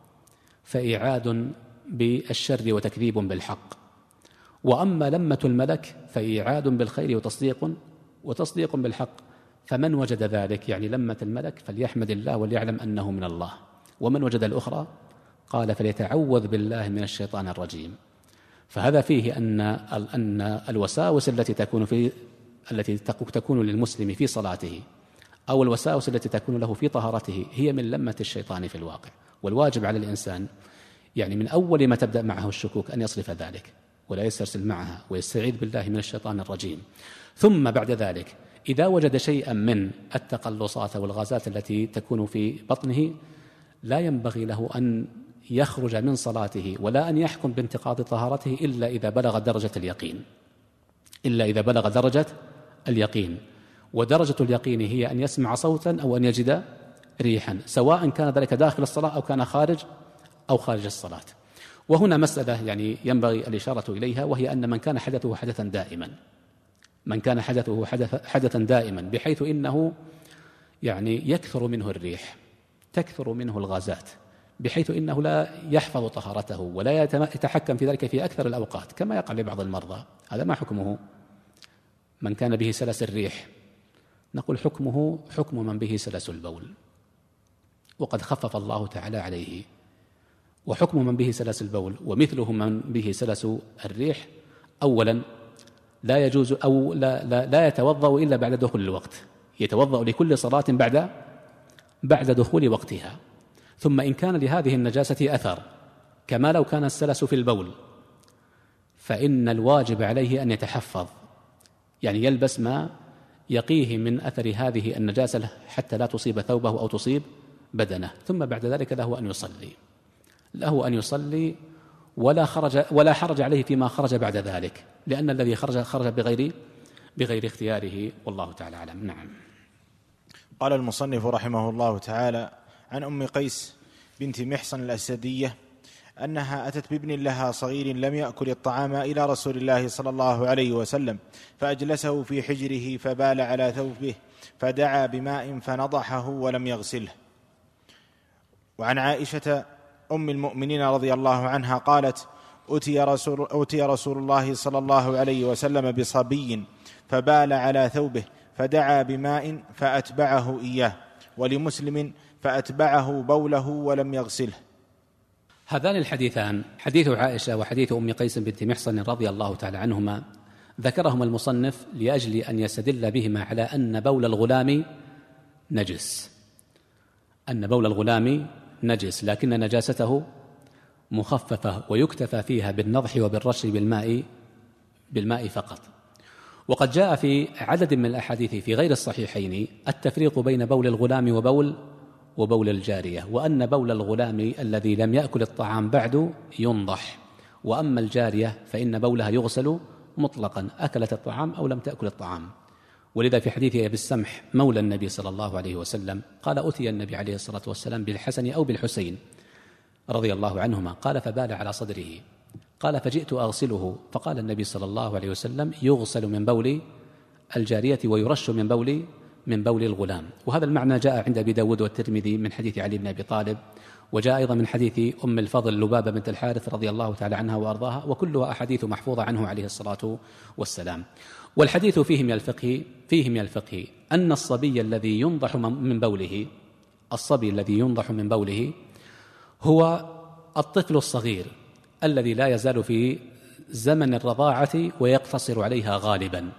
A: فإعاد بالشر وتكذيب بالحق، وأما لمة الملك فإعاد بالخير وتصديق وتصديق بالحق. فمن وجد ذلك يعني لمة الملك فليحمد الله وليعلم أنه من الله، ومن وجد الأخرى قال فليتعوذ بالله من الشيطان الرجيم. فهذا فيه أن أن الوساوس التي تكون في التي تكون للمسلم في صلاته أو الوساوس التي تكون له في طهارته هي من لمة الشيطان في الواقع. والواجب على الإنسان يعني من أول ما تبدأ معه الشكوك أن يصرف ذلك ولا يسترسل معها ويستعيذ بالله من الشيطان الرجيم. ثم بعد ذلك إذا وجد شيئا من التقلصات والغازات التي تكون في بطنه لا ينبغي له أن يخرج من صلاته ولا أن يحكم بانتقاض طهارته إلا إذا بلغ درجة اليقين إلا إذا بلغ درجة اليقين ودرجة اليقين هي أن يسمع صوتا أو أن يجد ريحا، سواء كان ذلك داخل الصلاة أو كان خارج أو خارج الصلاة. وهنا مسألة يعني ينبغي الإشارة إليها، وهي أن من كان حدثه حدثا دائما من كان حدثه حدث حدثا دائما بحيث إنه يعني يكثر منه الريح تكثر منه الغازات بحيث إنه لا يحفظ طهارته ولا يتحكم في ذلك في أكثر الأوقات كما يقع لبعض المرضى، هذا ما حكمه؟ من كان به سلس الريح نقول حكمه حكم من به سلس البول، وقد خفف الله تعالى عليه. وحكم من به سلس البول ومثله من به سلس الريح أولا لا يجوز أو لا, لا, لا يتوضأ إلا بعد دخول الوقت، يتوضأ لكل صلاة بعد بعد دخول وقتها. ثم إن كان لهذه النجاسة أثر كما لو كان السلس في البول فإن الواجب عليه أن يتحفظ، يعني يلبس ما يقيه من أثر هذه النجاسة حتى لا تصيب ثوبه أو تصيب بدنه. ثم بعد ذلك له أن يصلي له أن يصلي ولا خرج ولا حرج عليه فيما خرج بعد ذلك، لأن الذي خرج خرج بغير بغير اختياره، والله تعالى أعلم. نعم.
B: قال المصنف رحمه الله تعالى: عن أم قيس بنت محصن الأسدية أنها أتت بابن لها صغير لم يأكل الطعام إلى رسول الله صلى الله عليه وسلم، فأجلسه في حجره فبال على ثوبه فدعا بماء فنضحه ولم يغسله. وعن عائشة أم المؤمنين رضي الله عنها قالت: أتي رسول, أتي رسول الله صلى الله عليه وسلم بصبي فبال على ثوبه فدعا بماء فأتبعه إياه، ولمسلم فأتبعه بوله ولم يغسله.
A: هذان الحديثان حديث عائشة وحديث أم قيس بنت محصن رضي الله تعالى عنهما ذكرهما المصنف لأجل أن يستدل بهما على أن بول الغلام نجس أن بول الغلام نجس لكن نجاسته مخففة ويكتفى فيها بالنضح وبالرش بالماء بالماء فقط. وقد جاء في عدد من الأحاديث في غير الصحيحين التفريق بين بول الغلام وبول وبول الجارية، وأن بول الغلام الذي لم يأكل الطعام بعد ينضح، وأما الجارية فإن بولها يغسل مطلقا أكلت الطعام أو لم تأكل الطعام. ولذا في حديث أبي السمح مولى النبي صلى الله عليه وسلم قال: أتي النبي عليه الصلاة والسلام بالحسن أو بالحسين رضي الله عنهما، قال فبال على صدره، قال فجئت أغسله، فقال النبي صلى الله عليه وسلم: يغسل من بول الجارية ويرش من بول من بول الغلام. وهذا المعنى جاء عند أبي داود والترمذي من حديث علي بن أبي طالب، وجاء أيضا من حديث أم الفضل لبابة بنت الحارث رضي الله تعالى عنها وأرضاها، وكلها أحاديث محفوظة عنه عليه الصلاة والسلام. والحديث فيه من الفقه فيه من الفقه أن الصبي الذي ينضح من بوله الصبي الذي ينضح من بوله هو الطفل الصغير الذي لا يزال في زمن الرضاعة ويقتصر عليها غالبا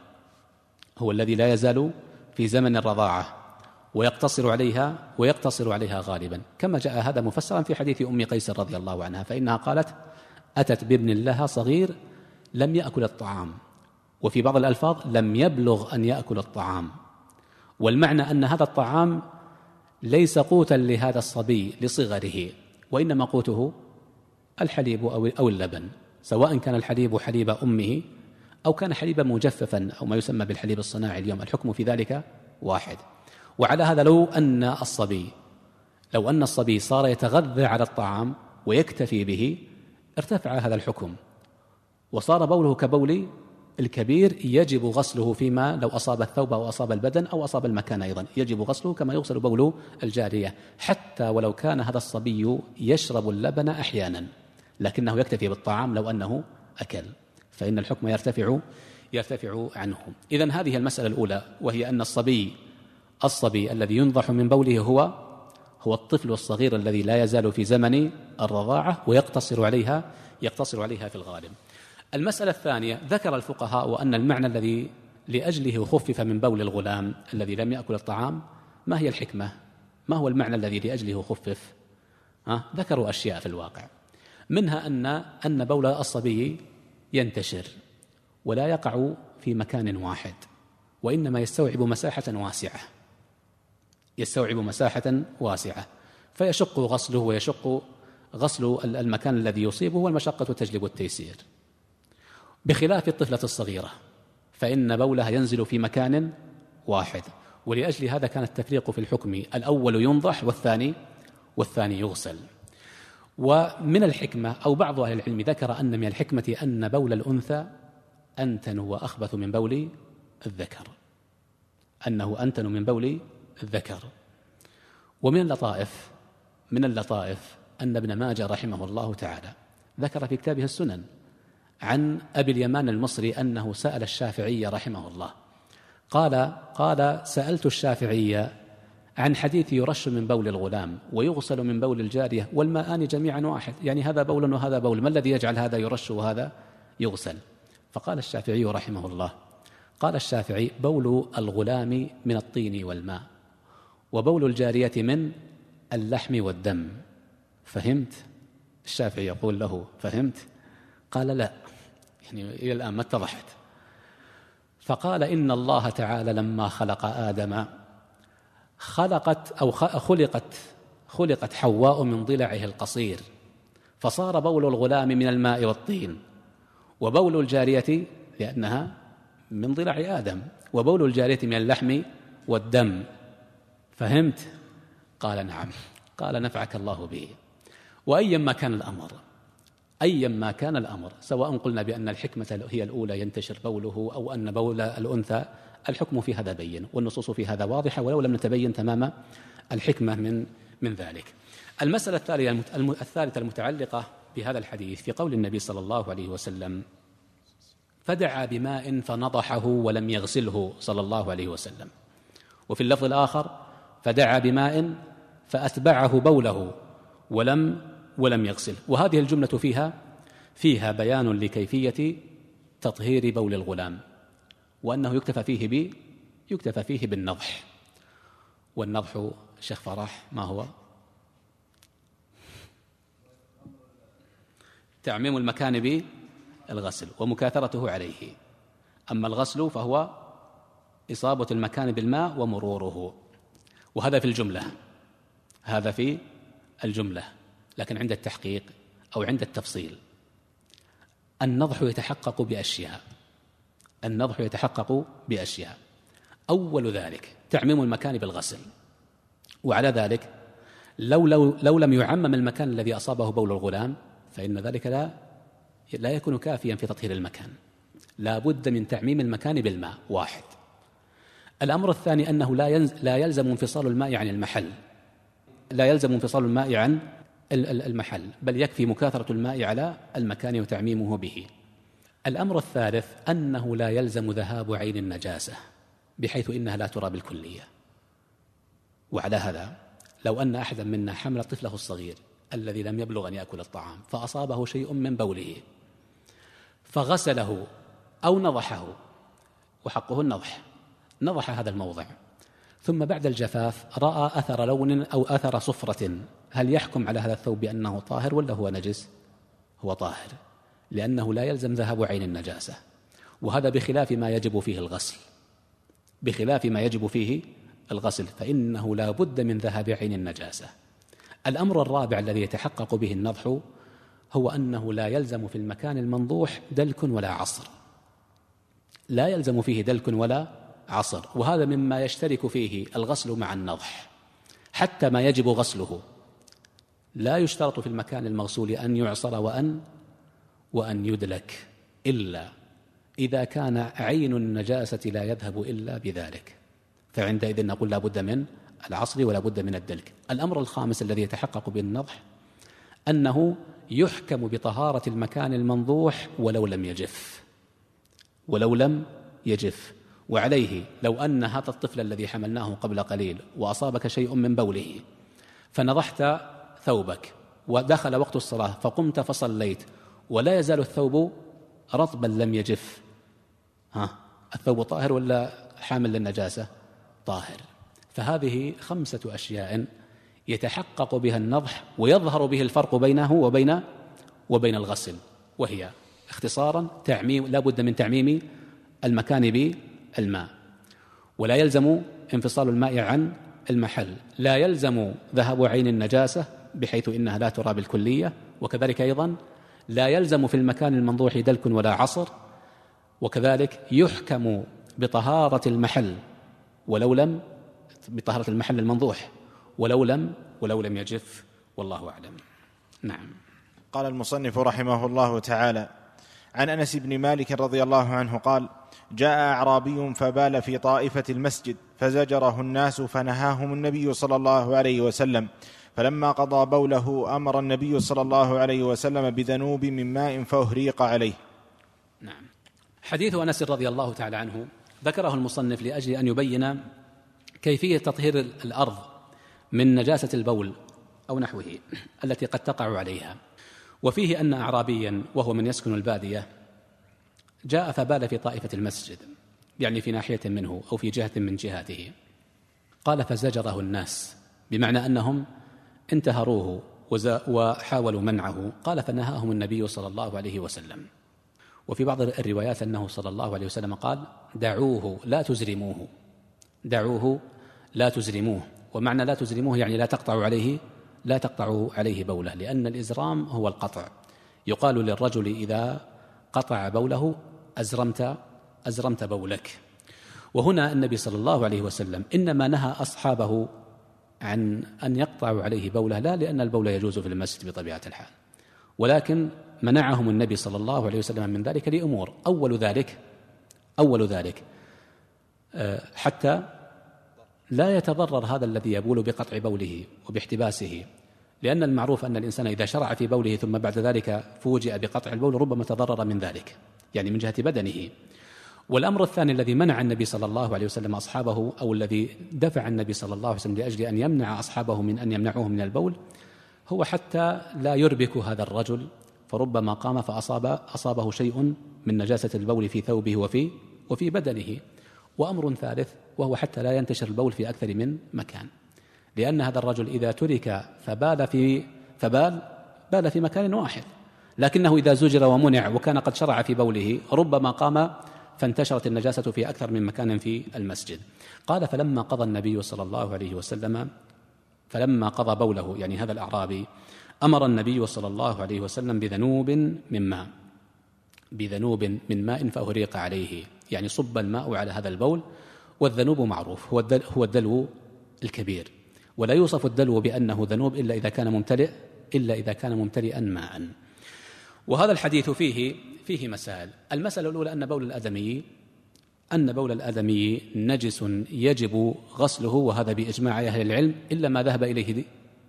A: هو الذي لا يزال في زمن الرضاعة ويقتصر عليها ويقتصر عليها غالبا، كما جاء هذا مفسرا في حديث أم قيس رضي الله عنها، فإنها قالت: أتت بابن لها صغير لم يأكل الطعام، وفي بعض الألفاظ لم يبلغ أن يأكل الطعام. والمعنى أن هذا الطعام ليس قوتا لهذا الصبي لصغره، وإنما قوته الحليب أو اللبن، سواء كان الحليب حليب أمه أو كان حليبا مجففا أو ما يسمى بالحليب الصناعي اليوم، الحكم في ذلك واحد. وعلى هذا لو أن الصبي لو أن الصبي صار يتغذى على الطعام ويكتفي به ارتفع هذا الحكم، وصار بوله كبول الكبير يجب غسله فيما لو أصاب الثوب أو أصاب البدن أو أصاب المكان، أيضا يجب غسله كما يغسل بول الجارية، حتى ولو كان هذا الصبي يشرب اللبن أحيانا لكنه يكتفي بالطعام لو أنه أكل، فإن الحكم يرتفع يرتفع عنه. إذن هذه المسألة الأولى، وهي أن الصبي الصبي الذي ينضح من بوله هو هو الطفل الصغير الذي لا يزال في زمن الرضاعة ويقتصر عليها يقتصر عليها في الغالب. المسألة الثانية، ذكر الفقهاء أن المعنى الذي لأجله خفف من بول الغلام الذي لم يأكل الطعام، ما هي الحكمة؟ ما هو المعنى الذي لأجله خفف؟ ها؟ ذكروا أشياء في الواقع، منها أن أن بول الصبي ينتشر ولا يقع في مكان واحد، وإنما يستوعب مساحة واسعة يستوعب مساحة واسعة فيشق غسله ويشق غسل المكان الذي يصيبه، والمشقة تجلب التيسير، بخلاف الطفلة الصغيرة فإن بولها ينزل في مكان واحد. ولأجل هذا كان التفريق في الحكم، الأول ينضح والثاني والثاني يغسل. ومن الحكمة، أو بعض أهل العلم ذكر أن من الحكمة أن بول الأنثى أنتن وأخبث من بول الذكر، أنه أنتن من بول الذكر. ومن اللطائف من اللطائف أن ابن ماجه رحمه الله تعالى ذكر في كتابه السنن عن أبي اليمان المصري أنه سأل الشافعي رحمه الله، قال قال سألت الشافعي عن حديث يرش من بول الغلام ويغسل من بول الجارية والماءان جميعا واحد، يعني هذا بول وهذا بول، ما الذي يجعل هذا يرش وهذا يغسل؟ فقال الشافعي رحمه الله، قال الشافعي: بول الغلام من الطين والماء، وبول الجارية من اللحم والدم. فهمت؟ الشافعي يقول له: فهمت؟ قال: لا، يعني إلى الآن ما اتضحت. فقال: إن الله تعالى لما خلق آدم خلقت أو خلقت خلقت حواء من ضلعه القصير، فصار بول الغلام من الماء والطين، وبول الجارية لأنها من ضلع آدم، وبول الجارية من اللحم والدم. فهمت؟ قال: نعم. قال: نفعك الله به. وأيما كان الأمر أيما كان الأمر سواء قلنا بأن الحكمة هي الأولى ينتشر بوله أو أن بول الأنثى، الحكم في هذا بين والنصوص في هذا واضحة، ولو لم نتبين تمام الحكمة من من ذلك. المسألة الثالثة المتعلقة بهذا الحديث في قول النبي صلى الله عليه وسلم: فدعا بماء فنضحه ولم يغسله صلى الله عليه وسلم. وفي اللفظ الآخر: فدعا بماء فأتبعه بوله ولم ولم يغسل. وهذه الجملة فيها فيها بيان لكيفية تطهير بول الغلام، وأنه يكتفى فيه ب يكتفى فيه بالنضح. والنضح شيخ فرح ما هو؟ تعميم المكان بالغسل ومكاثرته عليه. أما الغسل فهو إصابة المكان بالماء ومروره، وهذا في الجملة هذا في الجملة لكن عند التحقيق أو عند التفصيل النضح يتحقق بأشياء النضح يتحقق بأشياء أول ذلك تعميم المكان بالغسل. وعلى ذلك لو, لو, لو لم يعمم المكان الذي أصابه بول الغلام فإن ذلك لا, لا يكون كافيا في تطهير المكان، لا بد من تعميم المكان بالماء. واحد. الأمر الثاني أنه لا, لا يلزم انفصال الماء عن المحل لا يلزم انفصال الماء عن المحل بل يكفي مكاثرة الماء على المكان وتعميمه به. الأمر الثالث أنه لا يلزم ذهاب عين النجاسة بحيث إنها لا ترى بالكلية. وعلى هذا لو أن أحدا منا حمل طفله الصغير الذي لم يبلغ أن يأكل الطعام فأصابه شيء من بوله فغسله أو نضحه، وحقه النضح، نضح هذا الموضع، ثم بعد الجفاف رأى أثر لون أو أثر صفرة، هل يحكم على هذا الثوب بأنه طاهر ولا هو نجس؟ هو طاهر، لأنه لا يلزم ذهاب عين النجاسة. وهذا بخلاف ما يجب فيه الغسل بخلاف ما يجب فيه الغسل فإنه لا بد من ذهاب عين النجاسة. الأمر الرابع الذي يتحقق به النضح هو أنه لا يلزم في المكان المنضوح دلك ولا عصر، لا يلزم فيه دلك ولا عصر، وهذا مما يشترك فيه الغسل مع النضح. حتى ما يجب غسله لا يشترط في المكان المغسول أن يعصر وأن وأن يدلك إلا إذا كان عين النجاسة لا يذهب إلا بذلك، فعندئذ نقول لا بد من العصر ولا بد من الدلك. الأمر الخامس الذي يتحقق بالنضح أنه يحكم بطهارة المكان المنضوح ولو لم يجف ولو لم يجف وعليه لو أن هذا الطفل الذي حملناه قبل قليل وأصابك شيء من بوله فنضحت ثوبك ودخل وقت الصلاة فقمت فصليت ولا يزال الثوب رطبا لم يجف، ها الثوب طاهر ولا حامل للنجاسة؟ طاهر. فهذه خمسة أشياء يتحقق بها النضح ويظهر به الفرق بينه وبين وبين الغسل، وهي اختصارا تعميم، لا بد من تعميم المكان بالماء، ولا يلزم انفصال الماء عن المحل، لا يلزم ذهاب عين النجاسة بحيث إنها لا ترى بالكلية، وكذلك أيضا لا يلزم في المكان المنضوح دلك ولا عصر، وكذلك يحكم بطهارة المحل ولو لم بطهارة المحل المنضوح ولو لم ولو لم يجف، والله أعلم. نعم.
B: قال المصنف رحمه الله تعالى: عن أنس بن مالك رضي الله عنه قال: جاء أعرابي فبال في طائفة المسجد فزجره الناس فنهاهم النبي صلى الله عليه وسلم، فلما قضى بوله أمر النبي صلى الله عليه وسلم بذنوب من ماء فأهريق عليه.
A: نعم. حديث أنس رضي الله تعالى عنه ذكره المصنف لأجل أن يبين كيفية تطهير الأرض من نجاسة البول أو نحوه التي قد تقع عليها. وفيه أن أعرابيا وهو من يسكن البادية جاء فبال في طائفة المسجد، يعني في ناحية منه أو في جهة من جهاته. قال: فزجره الناس، بمعنى أنهم انتهروه وحاولوا منعه. قال: فنهاهم النبي صلى الله عليه وسلم. وفي بعض الروايات أنه صلى الله عليه وسلم قال: دعوه لا تزرموه، دعوه لا تزرموه. ومعنى لا تزرموه يعني لا تقطعوا عليه لا تقطعوا عليه بوله، لأن الإزرام هو القطع. يقال للرجل إذا قطع بوله: أزرمت أزرمت بولك. وهنا النبي صلى الله عليه وسلم إنما نهى أصحابه عن أن يقطعوا عليه بوله، لا لأن البول يجوز في المسجد بطبيعة الحال، ولكن منعهم النبي صلى الله عليه وسلم من ذلك لأمور. أول ذلك أول ذلك حتى لا يتضرر هذا الذي يبول بقطع بوله وباحتباسه، لأن المعروف أن الإنسان إذا شرع في بوله ثم بعد ذلك فوجئ بقطع البول ربما تضرر من ذلك، يعني من جهة بدنه. والأمر الثاني الذي منع النبي صلى الله عليه وسلم أصحابه، أو الذي دفع النبي صلى الله عليه وسلم لأجل أن يمنع أصحابه من أن يمنعوه من البول، هو حتى لا يربك هذا الرجل، فربما قام فأصاب أصابه شيء من نجاسة البول في ثوبه وفي وفي بدنه. وأمر ثالث وهو حتى لا ينتشر البول في أكثر من مكان، لأن هذا الرجل إذا ترك فبال في فبال بال في مكان واحد، لكنه إذا زجر ومنع وكان قد شرع في بوله ربما قام فانتشرت النجاسة في أكثر من مكان في المسجد. قال: فلما قضى النبي صلى الله عليه وسلم فلما قضى بوله، يعني هذا الأعرابي، أمر النبي صلى الله عليه وسلم بذنوب من ماء بذنوب من ماء فأهريق عليه، يعني صب الماء على هذا البول. والذنوب معروف هو الدلو, هو الدلو الكبير، ولا يوصف الدلو بأنه ذنوب إلا إذا كان ممتلئ إلا إذا كان ممتلئا ماء. وهذا الحديث فيه فيه مسائل. المسألة الأولى أن بول الآدمي أن بول الآدمي نجس يجب غسله، وهذا بإجماع أهل العلم، إلا ما ذهب إليه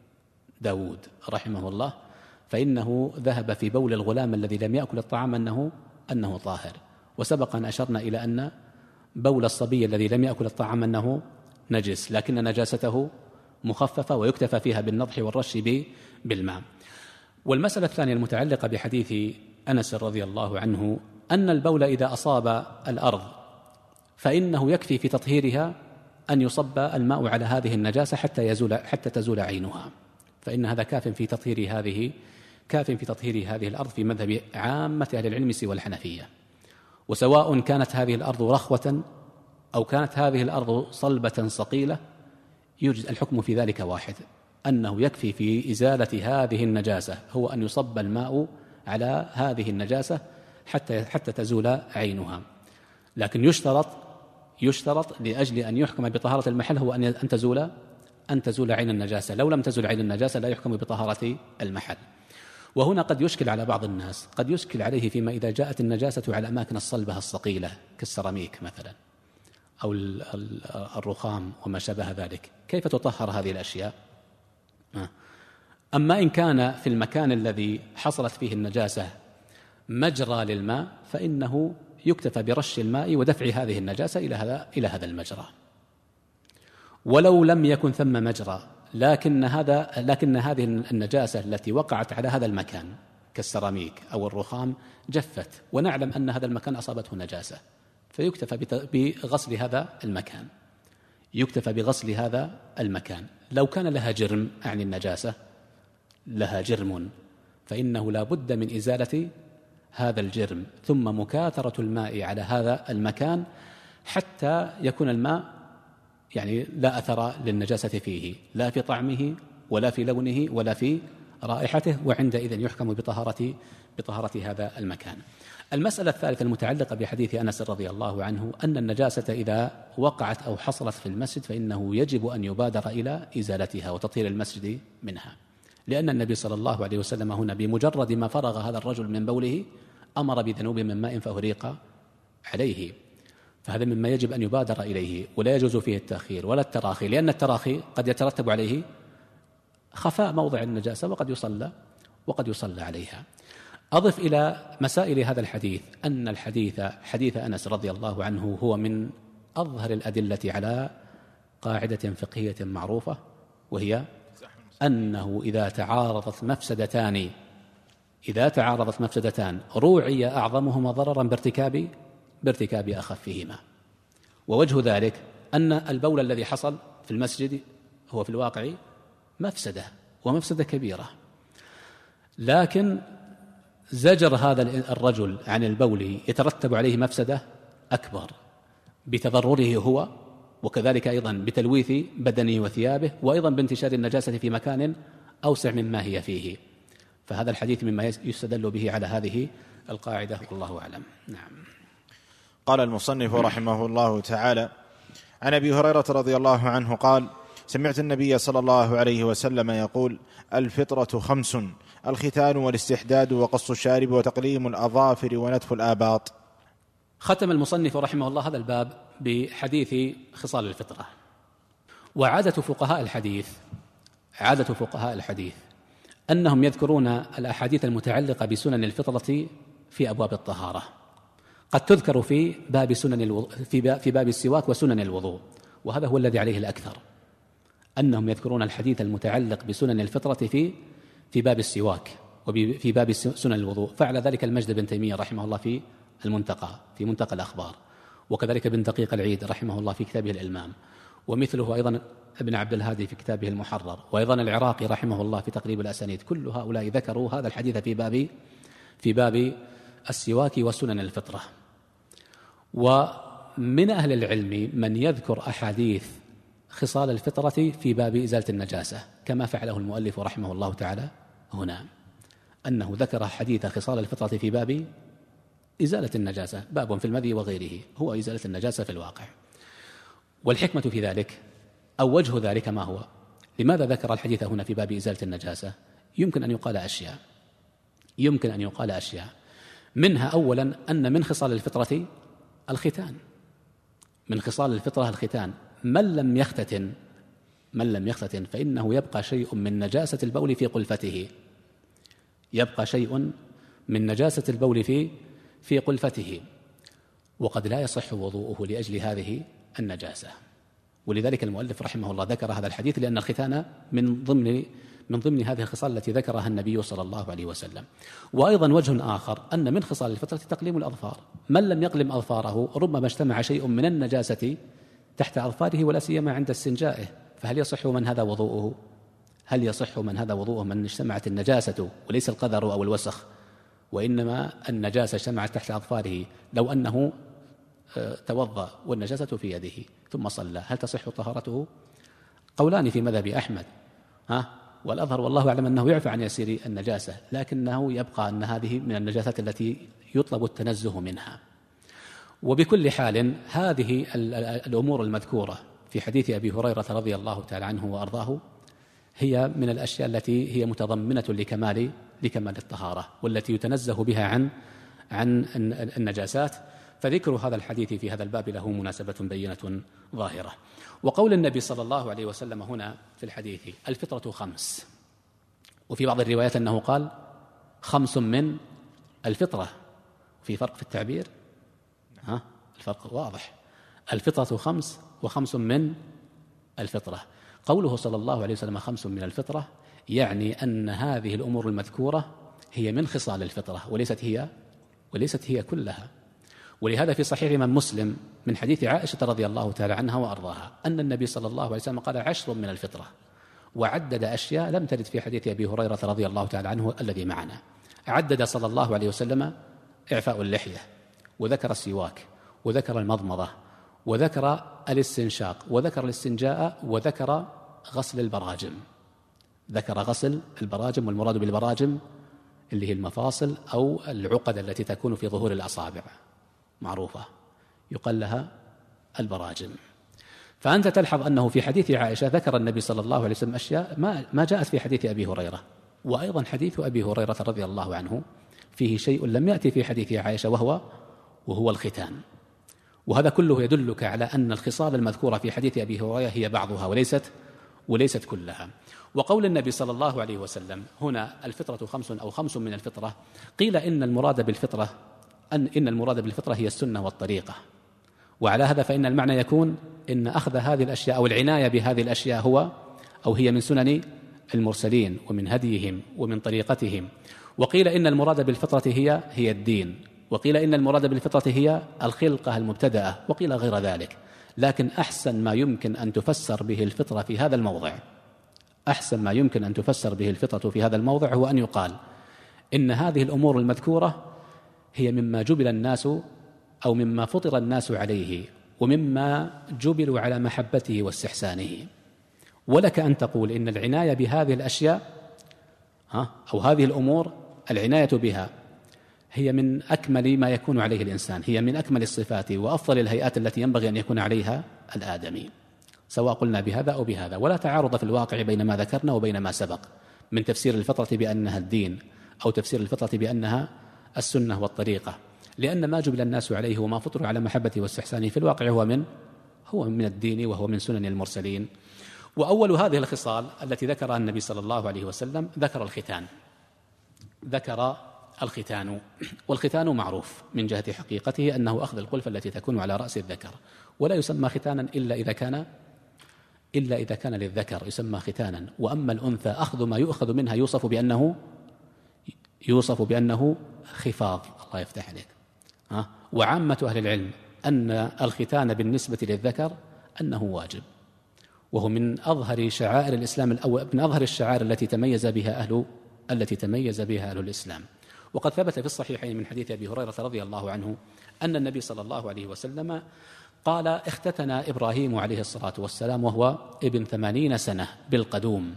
A: داود رحمه الله، فإنه ذهب في بول الغلام الذي لم يأكل الطعام أنه أنه طاهر. وسبق أن أشرنا إلى أن بول الصبي الذي لم يأكل الطعام أنه نجس، لكن نجاسته مخففة ويكتفى فيها بالنضح والرش بالماء. والمسألة الثانية المتعلقة بحديث أنس رضي الله عنه أن البول إذا أصاب الأرض فإنه يكفي في تطهيرها أن يصب الماء على هذه النجاسة حتى يزول حتى تزول عينها، فإن هذا كاف في تطهير هذه كاف في تطهير هذه الأرض في مذهب عامة أهل العلم سوى الحنفية. وسواء كانت هذه الأرض رخوة أو كانت هذه الأرض صلبة صقيلة، يوجد الحكم في ذلك واحد، أنه يكفي في إزالة هذه النجاسة هو أن يصب الماء على هذه النجاسة حتى حتى تزول عينها. لكن يشترط يشترط لأجل أن يحكم بطهارة المحل هو أن أن تزول أن تزول عين النجاسة. لو لم تزول عين النجاسة لا يحكم بطهارة المحل. وهنا قد يشكل على بعض الناس، قد يشكل عليه فيما إذا جاءت النجاسة على الأماكن الصلبة الصقيلة كالسيراميك مثلا أو الرخام وما شابه ذلك، كيف تطهر هذه الأشياء؟ أما إن كان في المكان الذي حصلت فيه النجاسة مجرى للماء فإنه يكتفى برش الماء ودفع هذه النجاسة إلى هذا إلى هذا المجرى. ولو لم يكن ثم مجرى، لكن هذا لكن هذه النجاسة التي وقعت على هذا المكان كالسيراميك أو الرخام جفت، ونعلم أن هذا المكان أصابته نجاسة، فيكتفى بغسل هذا المكان يكتفى بغسل هذا المكان. لو كان لها جرم، أعني النجاسة لها جرم، فإنه لا بد من إزالة هذا الجرم ثم مكاثرة الماء على هذا المكان حتى يكون الماء يعني لا أثر للنجاسة فيه، لا في طعمه ولا في لونه ولا في رائحته، وعندئذ يحكم بطهارة بطهارة هذا المكان. المسألة الثالثة المتعلقة بحديث أنس رضي الله عنه أن النجاسة إذا وقعت أو حصلت في المسجد فإنه يجب أن يبادر إلى إزالتها وتطهير المسجد منها، لأن النبي صلى الله عليه وسلم هنا بمجرد ما فرغ هذا الرجل من بوله أمر بذنوب من ماء فأهريق عليه، فهذا مما يجب أن يبادر إليه، ولا يجوز فيه التأخير ولا التراخي، لأن التراخي قد يترتب عليه خفاء موضع النجاسة وقد يصلى وقد يصلى عليها. أضف إلى مسائل هذا الحديث أن الحديث حديث أنس رضي الله عنه هو من أظهر الأدلة على قاعدة فقهية معروفة، وهي أنه إذا تعارضت مفسدتان إذا تعارضت مفسدتان روعي أعظمهما ضررا بارتكاب بارتكاب أخفهما. ووجه ذلك أن البول الذي حصل في المسجد هو في الواقع مفسدة ومفسدة كبيرة، لكن زجر هذا الرجل عن البول يترتب عليه مفسدة أكبر بتضرره هو، وكذلك أيضا بتلويث بدنه وثيابه، وأيضا بانتشار النجاسة في مكان أوسع مما هي فيه. فهذا الحديث مما يستدل به على هذه القاعدة، والله أعلم. نعم.
B: قال المصنف رحمه الله تعالى: عن أبي هريرة رضي الله عنه قال: سمعت النبي صلى الله عليه وسلم يقول: الفطرة خمس: الختان والاستحداد وقص الشارب وتقليم الأظافر ونتف الآباط.
A: ختم المصنف رحمه الله هذا الباب بحديث خصال الفطرة. وعادة فقهاء الحديث عادة فقهاء الحديث أنهم يذكرون الأحاديث المتعلقة بسنن الفطرة في أبواب الطهارة، قد تذكر في باب سنن الوضوء في باب السواك وسنن الوضوء، وهذا هو الذي عليه الأكثر، أنهم يذكرون الحديث المتعلق بسنن الفطرة في في باب السواك وفي باب سنن الوضوء. فعل ذلك المجد بن تيمية رحمه الله في المنتقى في منتقى الأخبار، وكذلك ابن دقيق العيد رحمه الله في كتابه الإلمام، ومثله أيضا ابن عبد الهادي في كتابه المحرر، وأيضا العراقي رحمه الله في تقريب الأسانيد. كل هؤلاء ذكروا هذا الحديث في باب في باب السواك وسنن الفطرة. ومن أهل العلم من يذكر أحاديث خصال الفطرة في باب إزالة النجاسة، كما فعله المؤلف رحمه الله تعالى هنا، أنه ذكر حديث خصال الفطرة في باب إزالة النجاسة، باب في المذي وغيره، هو إزالة النجاسة في الواقع. والحكمة في ذلك أو وجه ذلك ما هو؟ لماذا ذكر الحديث هنا في باب إزالة النجاسة؟ يمكن أن يقال أشياء يمكن أن يقال أشياء منها أولا أن من خصال الفطرة الختان من خصال الفطرة الختان من لم يختتن من لم يختتن فإنه يبقى شيء من نجاسة البول في قلفته يبقى شيء من نجاسة البول في في قلفته وقد لا يصح وضوءه لأجل هذه النجاسة. ولذلك المؤلف رحمه الله ذكر هذا الحديث، لأن الختان من ضمن من ضمن هذه الخصال التي ذكرها النبي صلى الله عليه وسلم. وأيضا وجه آخر أن من خصال الفطرة تقليم الأظفار، من لم يقلم أظفاره ربما اجتمع شيء من النجاسة تحت أظفاره ولا سيما عند استنجائه، فهل يصح من هذا وضوءه؟ هل يصح من هذا وضوءه من اجتمعت النجاسة وليس القذر أو الوسخ وإنما النجاسة اجتمعت تحت أظفاره، لو أنه توضأ والنجاسة في يده ثم صلى، هل تصح طهارته؟ قولان في مذهب أحمد، ها والأظهر والله أعلم أنه يعفى عن يسير النجاسة، لكنه يبقى أن هذه من النجاسات التي يطلب التنزه منها. وبكل حال هذه الأمور المذكورة في حديث أبي هريرة رضي الله تعالى عنه وأرضاه هي من الأشياء التي هي متضمنة لكمال لكمال الطهارة، والتي يتنزه بها عن عن النجاسات، فذكر هذا الحديث في هذا الباب له مناسبة بينة ظاهرة. وقول النبي صلى الله عليه وسلم هنا في الحديث الفطرة خمس، وفي بعض الروايات أنه قال خمس من الفطرة، في فرق في التعبير، ها الفرق واضح، الفطرة خمس وخمس من الفطرة. قوله صلى الله عليه وسلم خمس من الفطرة يعني أن هذه الأمور المذكورة هي من خصال الفطرة وليست هي وليست هي كلها. ولهذا في صحيح الإمام مسلم من حديث عائشة رضي الله تعالى عنها وأرضاها أن النبي صلى الله عليه وسلم قال عشر من الفطرة، وعدد أشياء لم ترد في حديث أبي هريرة رضي الله تعالى عنه الذي معنا. عدد صلى الله عليه وسلم إعفاء اللحية، وذكر السواك، وذكر المضمضة، وذكر الاستنشاق، وذكر الاستنجاء، وذكر غسل البراجم. ذكر غسل البراجم، والمراد بالبراجم اللي هي المفاصل أو العقد التي تكون في ظهور الأصابع، معروفة يقال لها البراجم. فأنت تلحظ أنه في حديث عائشة ذكر النبي صلى الله عليه وسلم أشياء ما ما جاءت في حديث أبي هريرة. وأيضا حديث أبي هريرة رضي الله عنه فيه شيء لم يأتي في حديث عائشة وهو وهو الختان. وهذا كله يدلك على أن الخصال المذكورة في حديث أبي هريرة هي بعضها وليست وليست كلها. وقول النبي صلى الله عليه وسلم هنا الفطرة خمس أو خمس من الفطرة، قيل إن المراد بالفطرة أن إن المراد بالفطرة هي السنة والطريقة. وعلى هذا فإن المعنى يكون إن أخذ هذه الأشياء أو العناية بهذه الأشياء هو أو هي من سنن المرسلين ومن هديهم ومن طريقتهم. وقيل إن المراد بالفطرة هي هي الدين، وقيل إن المراد بالفطرة هي الخلقة المبتدأة، وقيل غير ذلك. لكن أحسن ما يمكن أن تفسر به الفطرة في هذا الموضع أحسن ما يمكن أن تفسر به الفطرة في هذا الموضع هو أن يقال إن هذه الأمور المذكورة هي مما جبل الناس أو مما فطر الناس عليه، ومما جبلوا على محبته واستحسانه. ولك أن تقول إن العناية بهذه الأشياء أو هذه الأمور العناية بها هي من أكمل ما يكون عليه الإنسان، هي من أكمل الصفات وأفضل الهيئات التي ينبغي أن يكون عليها الآدمي، سواء قلنا بهذا أو بهذا. ولا تعارض في الواقع بين ما ذكرنا وبين ما سبق من تفسير الفطرة بأنها الدين أو تفسير الفطرة بأنها السنة والطريقة، لأن ما جبل الناس عليه وما فطروا على محبته واستحسانه في الواقع هو من هو من الدين وهو من سنن المرسلين. وأول هذه الخصال التي ذكرها النبي صلى الله عليه وسلم ذكر الختان ذكر الختان والختان معروف من جهة حقيقته أنه أخذ القلفة التي تكون على رأس الذكر، ولا يسمى ختانا إلا إذا كان إلا إذا كان للذكر يسمى ختانا. وأما الأنثى أخذ ما يؤخذ منها يوصف بأنه يوصف بأنه خفاض. الله يفتح عليك. ها؟ وعامة أهل العلم أن الختان بالنسبة للذكر أنه واجب، وهو من أظهر شعائر الإسلام الأول، من أظهر الشعائر التي تميز بها أهل التي تميز بها أهل الإسلام. وقد ثبت في الصحيحين من حديث أبي هريرة رضي الله عنه أن النبي صلى الله عليه وسلم قال اختتن إبراهيم عليه الصلاة والسلام وهو ابن ثمانين سنة بالقدوم،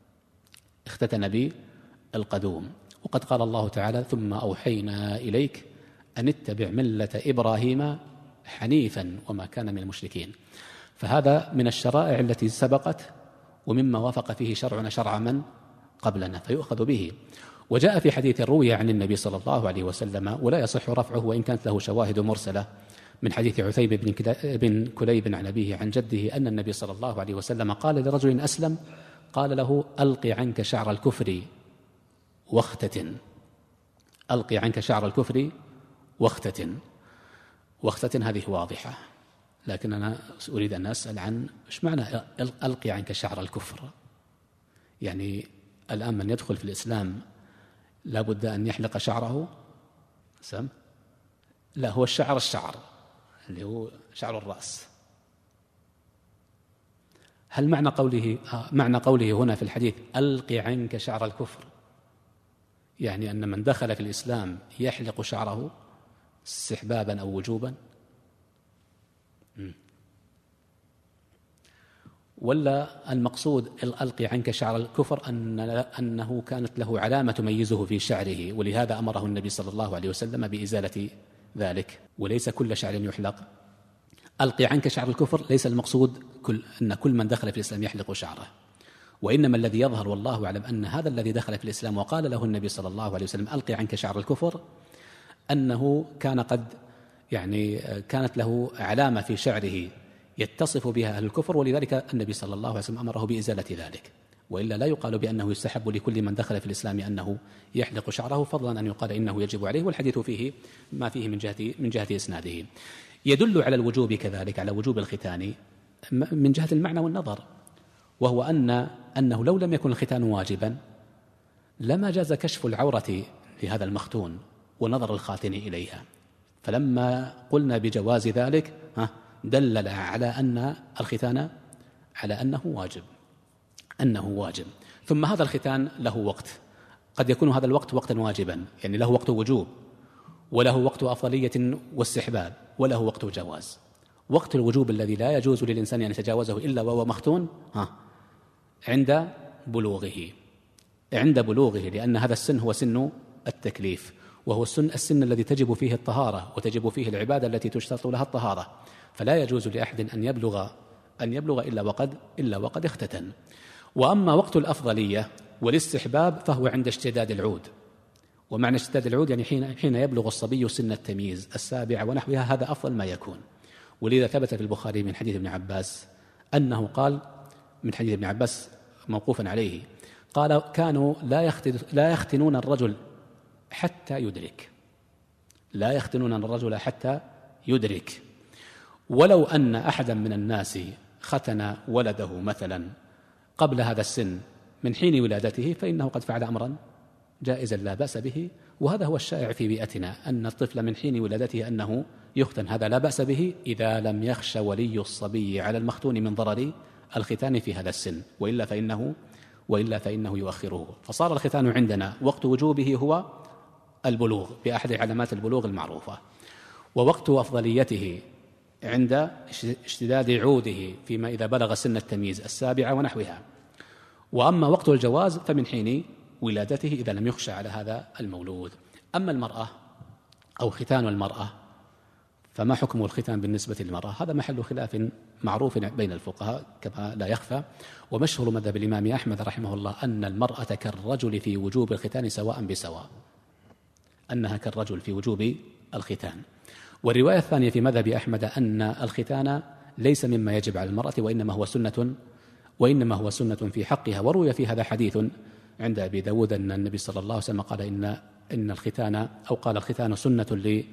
A: اختتن بالقدوم. وقد قال الله تعالى ثم أوحينا إليك أن اتبع ملة إبراهيم حنيفا وما كان من المشركين. فهذا من الشرائع التي سبقت ومما وافق فيه شرعنا شرع من قبلنا فيؤخذ به. وجاء في حديث روي عن النبي صلى الله عليه وسلم ولا يصح رفعه وإن كانت له شواهد مرسلة من حديث عتيب بن كليب عن أبيه عن جده أن النبي صلى الله عليه وسلم قال لرجل أسلم قال له ألقي عنك شعر الكفر واختتن ألقي عنك شعر الكفر واختتن واختتن هذه واضحة، لكن أنا أريد أن أسأل عن إيش معنى ألقي عنك شعر الكفر. يعني الآن من يدخل في الإسلام لا بد أن يحلق شعره سم؟ لا، هو الشعر الشعر اللي هو شعر الرأس. هل معنى قوله آه معنى قوله هنا في الحديث ألقي عنك شعر الكفر يعني أن من دخل في الإسلام يحلق شعره استحبابا أو وجوبا، ولا المقصود ألقي عنك شعر الكفر أن أنه كانت له علامة تميزه في شعره ولهذا أمره النبي صلى الله عليه وسلم بإزالة ذلك وليس كل شعر يحلق. ألقي عنك شعر الكفر ليس المقصود كل أن كل من دخل في الإسلام يحلق شعره، وإنما الذي يظهر والله أعلم أن هذا الذي دخل في الإسلام وقال له النبي صلى الله عليه وسلم ألقي عنك شعر الكفر أنه كان قد يعني كانت له علامة في شعره يتصف بها أهل الكفر، ولذلك النبي صلى الله عليه وسلم أمره بإزالة ذلك. وإلا لا يقال بأنه يستحب لكل من دخل في الإسلام أنه يحلق شعره، فضلا أن يقال إنه يجب عليه، والحديث فيه ما فيه من جهة من جهة إسناده. يدل على الوجوب كذلك على وجوب الختان من جهة المعنى والنظر، وهو أن أنه لو لم يكن الختان واجبا لما جاز كشف العورة لهذا المختون ونظر الخاتن إليها، فلما قلنا بجواز ذلك دلل على أن الختان على أنه واجب أنه واجب. ثم هذا الختان له وقت، قد يكون هذا الوقت وقتا واجبا، يعني له وقت وجوب وله وقت أفضلية واستحباب وله وقت جواز. وقت الوجوب الذي لا يجوز للإنسان أن يتجاوزه إلا وهو مختون ها عند بلوغه عند بلوغه لأن هذا السن هو سن التكليف، وهو السن, السن الذي تجب فيه الطهارة وتجب فيه العبادة التي تشترط لها الطهارة، فلا يجوز لأحد أن يبلغ أن يبلغ إلا وقد إلا وقد اختتن. وأما وقت الأفضلية والاستحباب فهو عند اشتداد العود، ومعنى اشتداد العود يعني حين حين يبلغ الصبي سن التمييز السابعة ونحوها، هذا أفضل ما يكون. ولذا ثبت في البخاري من حديث ابن عباس أنه قال، من حديث ابن عباس موقوفا عليه، قال كانوا لا لا يختنون الرجل حتى يدرك لا يختنون الرجل حتى يدرك ولو أن أحدا من الناس ختن ولده مثلا قبل هذا السن من حين ولادته فإنه قد فعل أمرا جائزا لا بأس به. وهذا هو الشائع في بيئتنا، أن الطفل من حين ولادته أنه يختن، هذا لا بأس به إذا لم يخش ولي الصبي على المختون من ضرر الختان في هذا السن، وإلا فإنه وإلا فإنه يؤخره. فصار الختان عندنا وقت وجوبه هو البلوغ بأحد علامات البلوغ المعروفة، ووقت أفضليته عند اشتداد عوده فيما إذا بلغ سن التمييز السابعة ونحوها. وأما وقت الجواز فمن حين ولادته إذا لم يخشى على هذا المولود. أما المرأة أو ختان المرأة فما حكم الختان بالنسبة للمرأة؟ هذا محل خلاف معروف بين الفقهاء كما لا يخفى، ومشهور مذهب الإمام أحمد رحمه الله أن المرأة كالرجل في وجوب الختان سواء بسواء، أنها كالرجل في وجوب الختان. والرواية الثانية في مذهب أحمد أن الختان ليس مما يجب على المرأة وإنما هو سنة وإنما هو سنة في حقها. وروي في هذا حديث عند أبي داود أن النبي صلى الله عليه وسلم قال إن إن الختان أو قال الختان سنة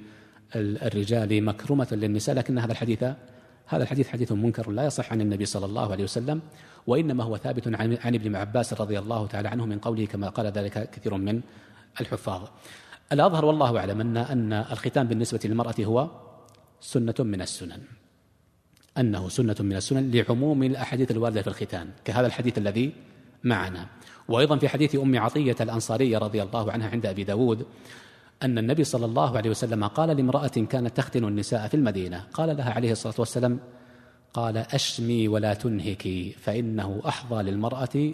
A: للرجال مكرمة للنساء، لكن هذا الحديث هذا الحديث حديث منكر لا يصح عن النبي صلى الله عليه وسلم، وإنما هو ثابت عن, عن ابن عباس رضي الله تعالى عنه من قوله كما قال ذلك كثير من الحفاظ. الأظهر والله أعلم أن أن الختان بالنسبة للمرأة هو سنة من السنن أنه سنة من السنن لعموم الأحاديث الواردة في الختان كهذا الحديث الذي معنا. وأيضا في حديث أم عطية الأنصارية رضي الله عنها عند أبي داود أن النبي صلى الله عليه وسلم قال لامرأة كانت تختن النساء في المدينة، قال لها عليه الصلاة والسلام قال أشمي ولا تنهكي فإنه أحظى للمرأة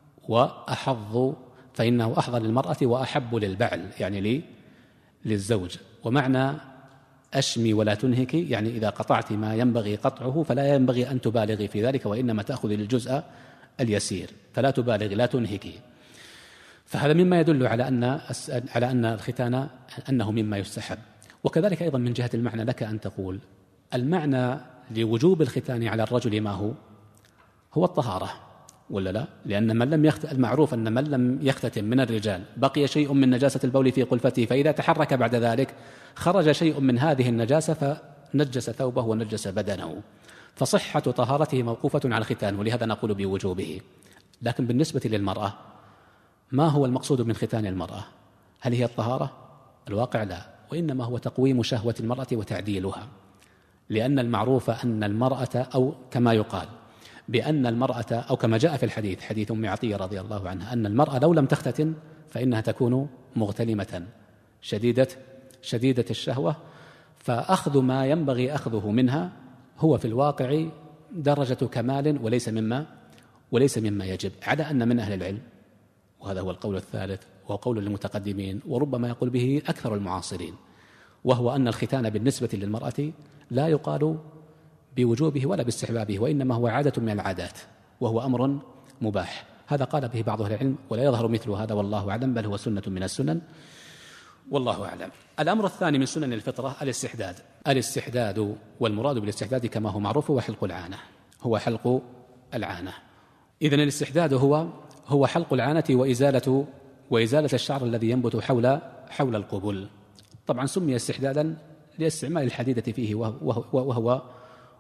A: وأحظ فإنه أحظى للمرأة وأحب للبعل، يعني لي للزوج. ومعنى أشمي ولا تنهكي يعني إذا قطعت ما ينبغي قطعه فلا ينبغي أن تبالغي في ذلك، وإنما تأخذ الجزء اليسير فلا تبالغي لا تنهكي. فهذا مما يدل على أن على أن الختان أنه مما يستحب. وكذلك أيضا من جهة المعنى لك أن تقول المعنى لوجوب الختان على الرجل ما هو هو الطهارة ولا لا؟ لأن من لم يخت... المعروف أن من لم يختتم من الرجال بقي شيء من نجاسة البول في قلفته، فإذا تحرك بعد ذلك خرج شيء من هذه النجاسة فنجس ثوبه ونجس بدنه، فصحة طهارته موقوفة على الختان، ولهذا نقول بوجوبه. لكن بالنسبة للمرأة ما هو المقصود من ختان المرأة؟ هل هي الطهارة؟ الواقع لا، وإنما هو تقويم شهوة المرأة وتعديلها، لأن المعروف أن المرأة أو كما يقال بأن المرأة أو كما جاء في الحديث حديث أم عطية رضي الله عنها أن المرأة لو لم تختتن فإنها تكون مغتلمة شديدة شديدة الشهوة، فأخذ ما ينبغي أخذه منها هو في الواقع درجة كمال وليس مما وليس مما يجب، على أن من أهل العلم، وهذا هو القول الثالث وهو قول المتقدمين وربما يقول به أكثر المعاصرين، وهو أن الختان بالنسبة للمرأة لا يقال بوجوبه ولا باستحبابه، وإنما هو عادة من العادات وهو أمر مباح. هذا قال به بعض أهل العلم ولا يظهر مثل هذا والله أعلم، بل هو سنة من السنن والله أعلم. الأمر الثاني من سنن الفطرة الاستحداد. الاستحداد والمراد بالاستحداد كما هو معروف هو حلق العانة هو حلق العانة. إذن الاستحداد هو هو حلق العانة وإزالة وإزالة الشعر الذي ينبت حول حول القبل. طبعا سمي استحدادا لاستعمال الحديدة فيه وهو, وهو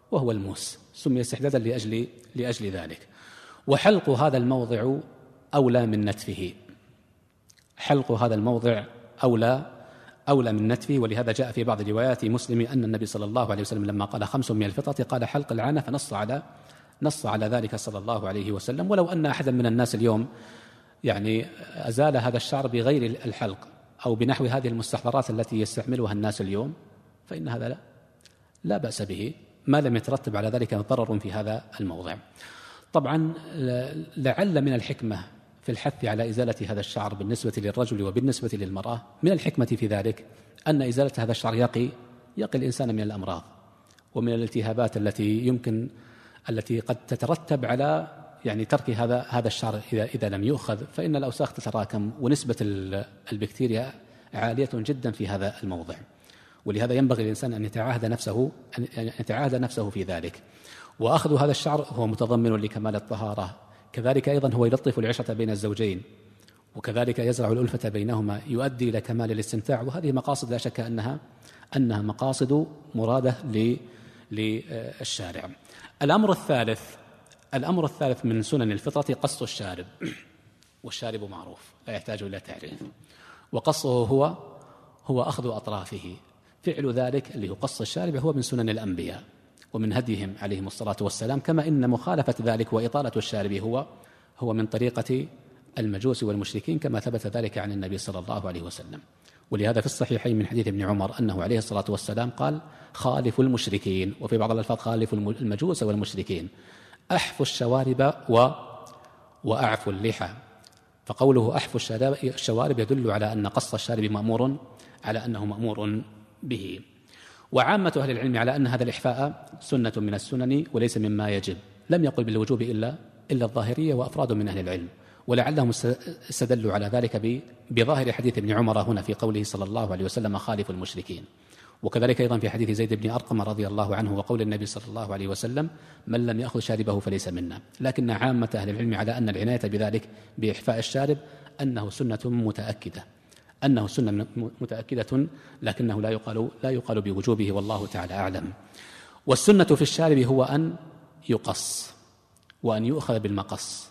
A: وهو الموس، سمي استحدادا لأجل لأجل ذلك. وحلق هذا الموضع أولى من نتفه، حلق هذا الموضع أولى أولى من نتفه. ولهذا جاء في بعض روايات مسلم أن النبي صلى الله عليه وسلم لما قال خمس من الفطرة قال حلق العانة، فنص على نص على ذلك صلى الله عليه وسلم. ولو أن أحدا من الناس اليوم يعني أزال هذا الشعر بغير الحلق أو بنحو هذه المستحضرات التي يستعملها الناس اليوم فإن هذا لا, لا بأس به ما لم يترتب على ذلك ضرر في هذا الموضع. طبعا لعل من الحكمة في الحث على إزالة هذا الشعر بالنسبة للرجل وبالنسبة للمرأة، من الحكمة في ذلك أن إزالة هذا الشعر يقي يقي الإنسان من الأمراض ومن الالتهابات التي يمكن التي قد تترتب على يعني ترك هذا هذا الشعر إذا إذا لم يؤخذ، فإن الأوساخ تتراكم ونسبة البكتيريا عالية جدا في هذا الموضع. ولهذا ينبغي الإنسان أن يتعاهد نفسه أن يتعاهد نفسه في ذلك. وأخذ هذا الشعر هو متضمن لكمال الطهارة، كذلك أيضا هو يلطف العشرة بين الزوجين، وكذلك يزرع الألفة بينهما، يؤدي إلى كمال الاستمتاع. وهذه مقاصد لا شك أنها أنها مقاصد مرادة للشارع. الأمر الثالث الأمر الثالث من سنن الفطرة قص الشارب، والشارب معروف لا يحتاج إلى تعريف. وقصه هو هو أخذ أطرافه، فعل ذلك اللي هو قص الشارب هو من سنن الأنبياء ومن هديهم عليهم الصلاة والسلام، كما إن مخالفة ذلك وإطالة الشارب هو هو من طريقة المجوس والمشركين كما ثبت ذلك عن النبي صلى الله عليه وسلم. ولهذا في الصحيحين من حديث ابن عمر أنه عليه الصلاة والسلام قال خالفوا المشركين، وفي بعض الألفاظ خالفوا المجوس والمشركين، أحفوا الشوارب و وأعفوا اللحى. فقوله أحفوا الشوارب يدل على أن قص الشارب مأمور على أنه مأمور به. وعامة أهل العلم على أن هذا الإحفاء سنة من السنن وليس مما يجب، لم يقل بالوجوب إلا إلا الظاهرية وأفراد من أهل العلم، ولعلهم استدلوا على ذلك بظاهر حديث ابن عمر هنا في قوله صلى الله عليه وسلم خالف المشركين، وكذلك أيضا في حديث زيد بن أرقم رضي الله عنه وقول النبي صلى الله عليه وسلم من لم يأخذ شاربه فليس منا. لكن عامة أهل العلم على أن العناية بذلك بإحفاء الشارب أنه سنة متأكدة أنه سنة متأكدة لكنه لا يقال لا يقال بوجوبه، والله تعالى أعلم. والسنة في الشارب هو أن يقص وأن يؤخذ بالمقص،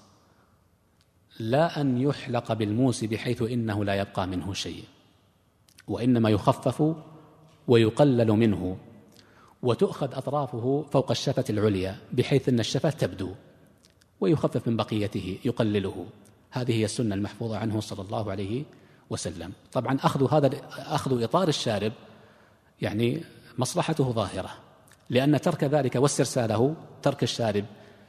A: لا أن يحلق بالموس بحيث إنه لا يبقى منه شيء، وإنما يخفف ويقلل منه، وتؤخذ أطرافه فوق الشفة العليا بحيث أن الشفة تبدو، ويخفف من بقيته يقلله. هذه هي السنة المحفوظة عنه صلى الله عليه وسلم. طبعا أخذ هذا أخذ إطار الشارب يعني مصلحته ظاهرة، لأن ترك ذلك واسترساله ترك الشارب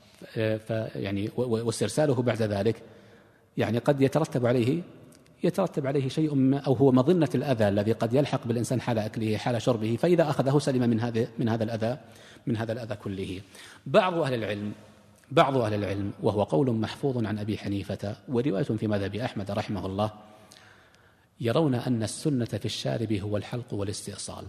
A: يعني واسترساله بعد ذلك يعني قد يترتب عليه يترتب عليه شيء أو هو مظنة الأذى الذي قد يلحق بالإنسان حال أكله حال شربه، فإذا أخذه سلم من هذا من هذا الأذى من هذا الأذى كله. بعض أهل العلم بعض أهل العلم وهو قول محفوظ عن أبي حنيفة ورواية في مذهب أحمد رحمه الله يرون أن السنة في الشارب هو الحلق والاستئصال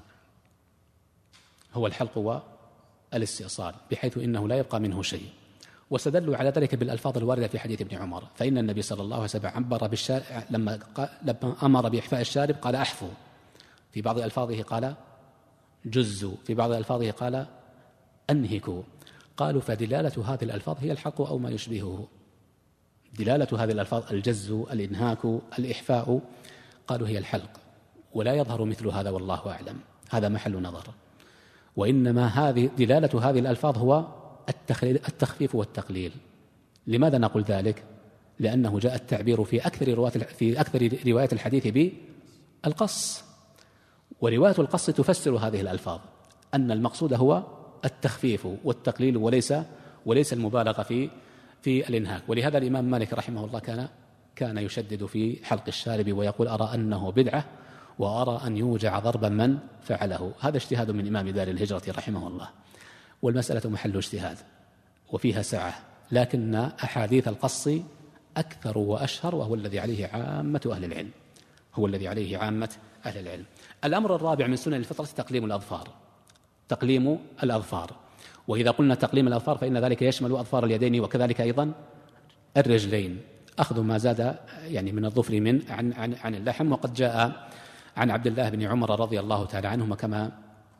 A: هو الحلق والاستئصال بحيث إنه لا يبقى منه شيء، واستدلوا على ذلك بالألفاظ الواردة في حديث ابن عمر. فإن النبي صلى الله عليه وسلم عبر بالشارب لما, لما أمر بإحفاء الشارب قال أحفوا، في بعض ألفاظه قال جزوا، في بعض ألفاظه قال أنهكوا. قالوا فدلالة هذه الألفاظ هي الحلق أو ما يشبهه، دلالة هذه الألفاظ الجز الإنهاك الإحفاء قالوا هي الحلق، ولا يظهر مثل هذا والله أعلم، هذا محل نظر. وإنما هذه دلالة هذه الألفاظ هو التخفيف والتقليل. لماذا نقول ذلك؟ لأنه جاء التعبير في أكثر روايات في أكثر روايات الحديث بالقص، ورواية القص تفسر هذه الألفاظ أن المقصود هو التخفيف والتقليل وليس وليس المبالغة في في الإنهاك. ولهذا الإمام مالك رحمه الله كان كان يشدد في حلق الشارب ويقول أرى أنه بدعة وأرى أن يوجع ضربا من فعله. هذا اجتهاد من إمام دار الهجرة رحمه الله، والمسألة محل اجتهاد وفيها سعة، لكن أحاديث القص أكثر وأشهر، وهو الذي عليه عامة أهل العلم هو الذي عليه عامة أهل العلم. الأمر الرابع من سنن الفطرة تقليم الأظفار تقليم الأظفار وإذا قلنا تقليم الأظفار فإن ذلك يشمل أظفار اليدين وكذلك أيضا الرجلين، أخذ ما زاد يعني من الظفر من عن, عن, عن اللحم. وقد جاء عن عبد الله بن عمر رضي الله تعالى عنهما كما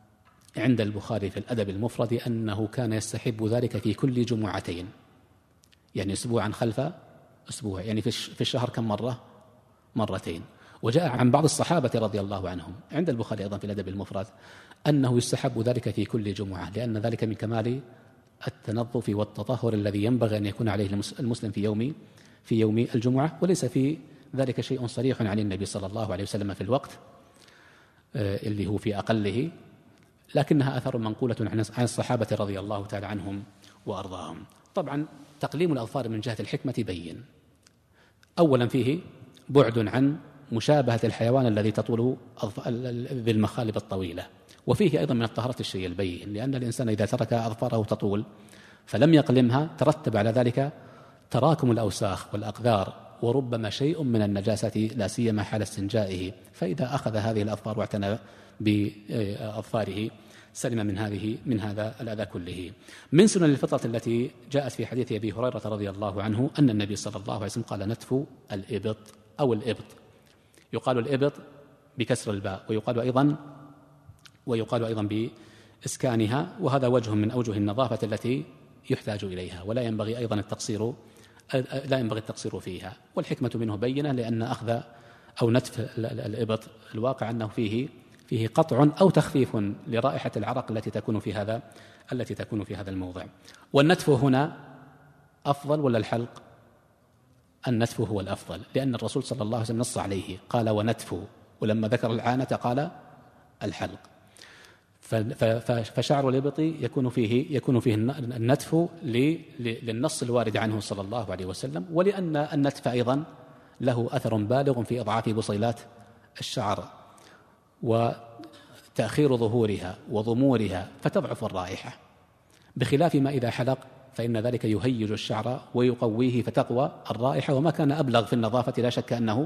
A: عند البخاري في الأدب المفرد أنه كان يستحب ذلك في كل جمعتين، يعني أسبوعا خلف أسبوع، يعني في الشهر كم مرة؟ مرتين. وجاء عن بعض الصحابة رضي الله عنهم عند البخاري أيضا في الأدب المفرد أنه يستحب ذلك في كل جمعة، لأن ذلك من كمال التنظف والتطهر الذي ينبغي أن يكون عليه المسلم في يوم في يوم الجمعة، وليس في ذلك شيء صريح عن النبي صلى الله عليه وسلم في الوقت اللي هو في أقله، لكنها أثر منقولة عن الصحابة رضي الله تعالى عنهم وأرضاهم. طبعا تقليم الأظفار من جهة الحكمة بين، أولا فيه بعد عن مشابهة الحيوان الذي تطول ذي المخالب الطويلة، وفيه أيضا من الطهارة الشيء البين، لأن الإنسان إذا ترك أظفاره تطول فلم يقلمها ترتب على ذلك تراكم الأوساخ والأقذار وربما شيء من النجاسة لا سيما حال استنجائه، فإذا أخذ هذه الأظفار واعتنى بأظفاره سلم من هذه من هذا الأذى كله. من سنن الفطرة التي جاءت في حديث أبي هريرة رضي الله عنه أن النبي صلى الله عليه وسلم قال نتف الإبط أو الإبط، يقال الإبط بكسر الباء ويقال أيضا ويقال أيضا بإسكانها، وهذا وجه من أوجه النظافة التي يحتاج إليها، ولا ينبغي أيضا التقصير لا ينبغي التقصير فيها، والحكمة منه بينة، لأن أخذ أو نتف الإبط الواقع أنه فيه فيه قطع أو تخفيف لرائحة العرق التي تكون في هذا التي تكون في هذا الموضع. والنتف هنا أفضل ولا الحلق؟ النتف هو الأفضل، لأن الرسول صلى الله عليه وسلم نص عليه قال ونتف، ولما ذكر العانة قال الحلق. فشعر الإبط يكون فيه يكون فيه النتف للنص الوارد عنه صلى الله عليه وسلم، ولأن النتف أيضا له أثر بالغ في إضعاف بصيلات الشعر وتأخير ظهورها وضمورها فتضعف الرائحة، بخلاف ما إذا حلق فإن ذلك يهيج الشعر ويقويه فتقوى الرائحة، وما كان أبلغ في النظافة لا شك أنه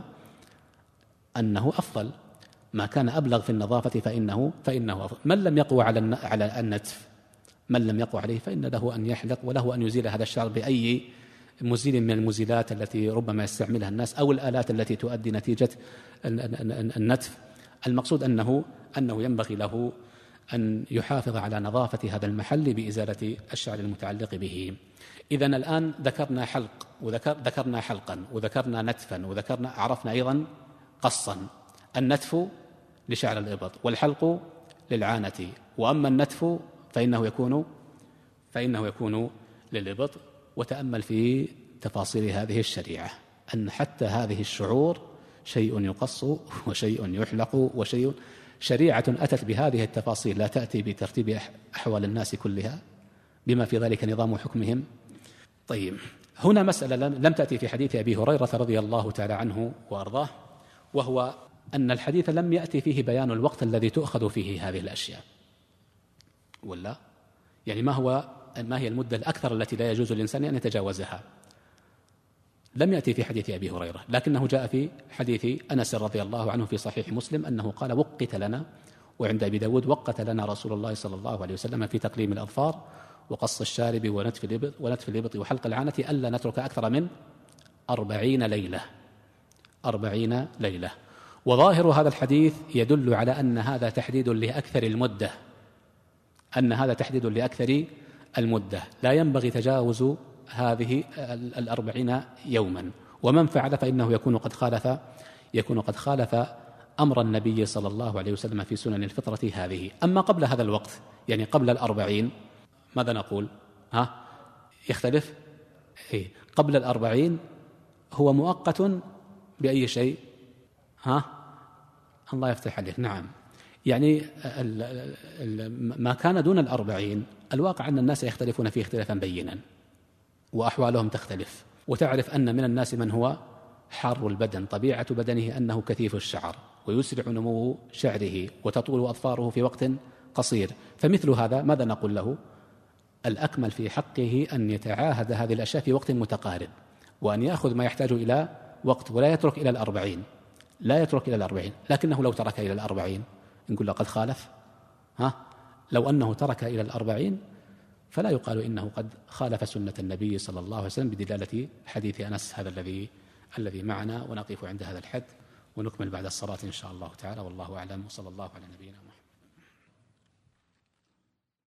A: أنه أفضل، ما كان أبلغ في النظافة فإنه فإنه أفضل. من لم يقوى على على النتف من لم يقوى عليه فإن له أن يحلق، وله أن يزيل هذا الشعر بأي مزيل من المزيلات التي ربما يستعملها الناس أو الآلات التي تؤدي نتيجة النتف. المقصود أنه أنه ينبغي له أن يحافظ على نظافة هذا المحل بإزالة الشعر المتعلق به. إذن الآن ذكرنا حلق وذكر ذكرنا حلقا وذكرنا نتفا وذكرنا عرفنا أيضا قصا. النتف لشعر الإبط والحلق للعانة، وأما النتف فإنه يكون فإنه يكون للإبط. وتأمل في تفاصيل هذه الشريعة أن حتى هذه الشعور شيء يقص وشيء يحلق وشيء، شريعة أتت بهذه التفاصيل لا تأتي بترتيب أحوال الناس كلها بما في ذلك نظام حكمهم. طيب، هنا مسألة لم تأتي في حديث أبي هريرة رضي الله تعالى عنه وأرضاه، وهو أن الحديث لم يأتي فيه بيان الوقت الذي تؤخذ فيه هذه الأشياء، ولا يعني ما هو ما هي المدة الأكثر التي لا يجوز للإنسان أن يتجاوزها. لم يأتي في حديث أبي هريرة، لكنه جاء في حديث أنس رضي الله عنه في صحيح مسلم أنه قال وقت لنا، وعند أبي داود وقت لنا رسول الله صلى الله عليه وسلم في تقليم الأظفار وقص الشارب ونتف الإبط, ونتف الإبط وحلق العانة ألا نترك أكثر من أربعين ليلة أربعين ليلة. وظاهر هذا الحديث يدل على أن هذا تحديد لأكثر المدة أن هذا تحديد لأكثر المدة لا ينبغي تجاوز هذه الأربعين يوما، ومن فعل فإنه يكون قد خالف يكون قد خالف أمر النبي صلى الله عليه وسلم في سنن الفطرة هذه. أما قبل هذا الوقت يعني قبل الأربعين ماذا نقول؟ ها يختلف؟ إيه؟ قبل الأربعين هو مؤقت بأي شيء؟ ها الله يفتح عليك. نعم، يعني ال ال ما كان دون الأربعين الواقع أن الناس يختلفون فيه اختلافا بينا وأحوالهم تختلف، وتعرف أن من الناس من هو حار البدن، طبيعة بدنه أنه كثيف الشعر ويسرع نمو شعره وتطول أظفاره في وقت قصير، فمثل هذا ماذا نقول له؟ الأكمل في حقه أن يتعاهد هذه الأشياء في وقت متقارب، وأن يأخذ ما يحتاج إلى وقت ولا يترك إلى الأربعين لا يترك إلى الأربعين. لكنه لو ترك إلى الأربعين نقول قد خالف. ها لو أنه ترك إلى الأربعين فلا يقال إنه قد خالف سنة النبي صلى الله عليه وسلم بدلالة حديث أنس هذا الذي الذي معنا. ونقف عند هذا الحد ونكمل بعد الصلاة إن شاء الله تعالى، والله أعلم، وصلى الله على نبينا محمد.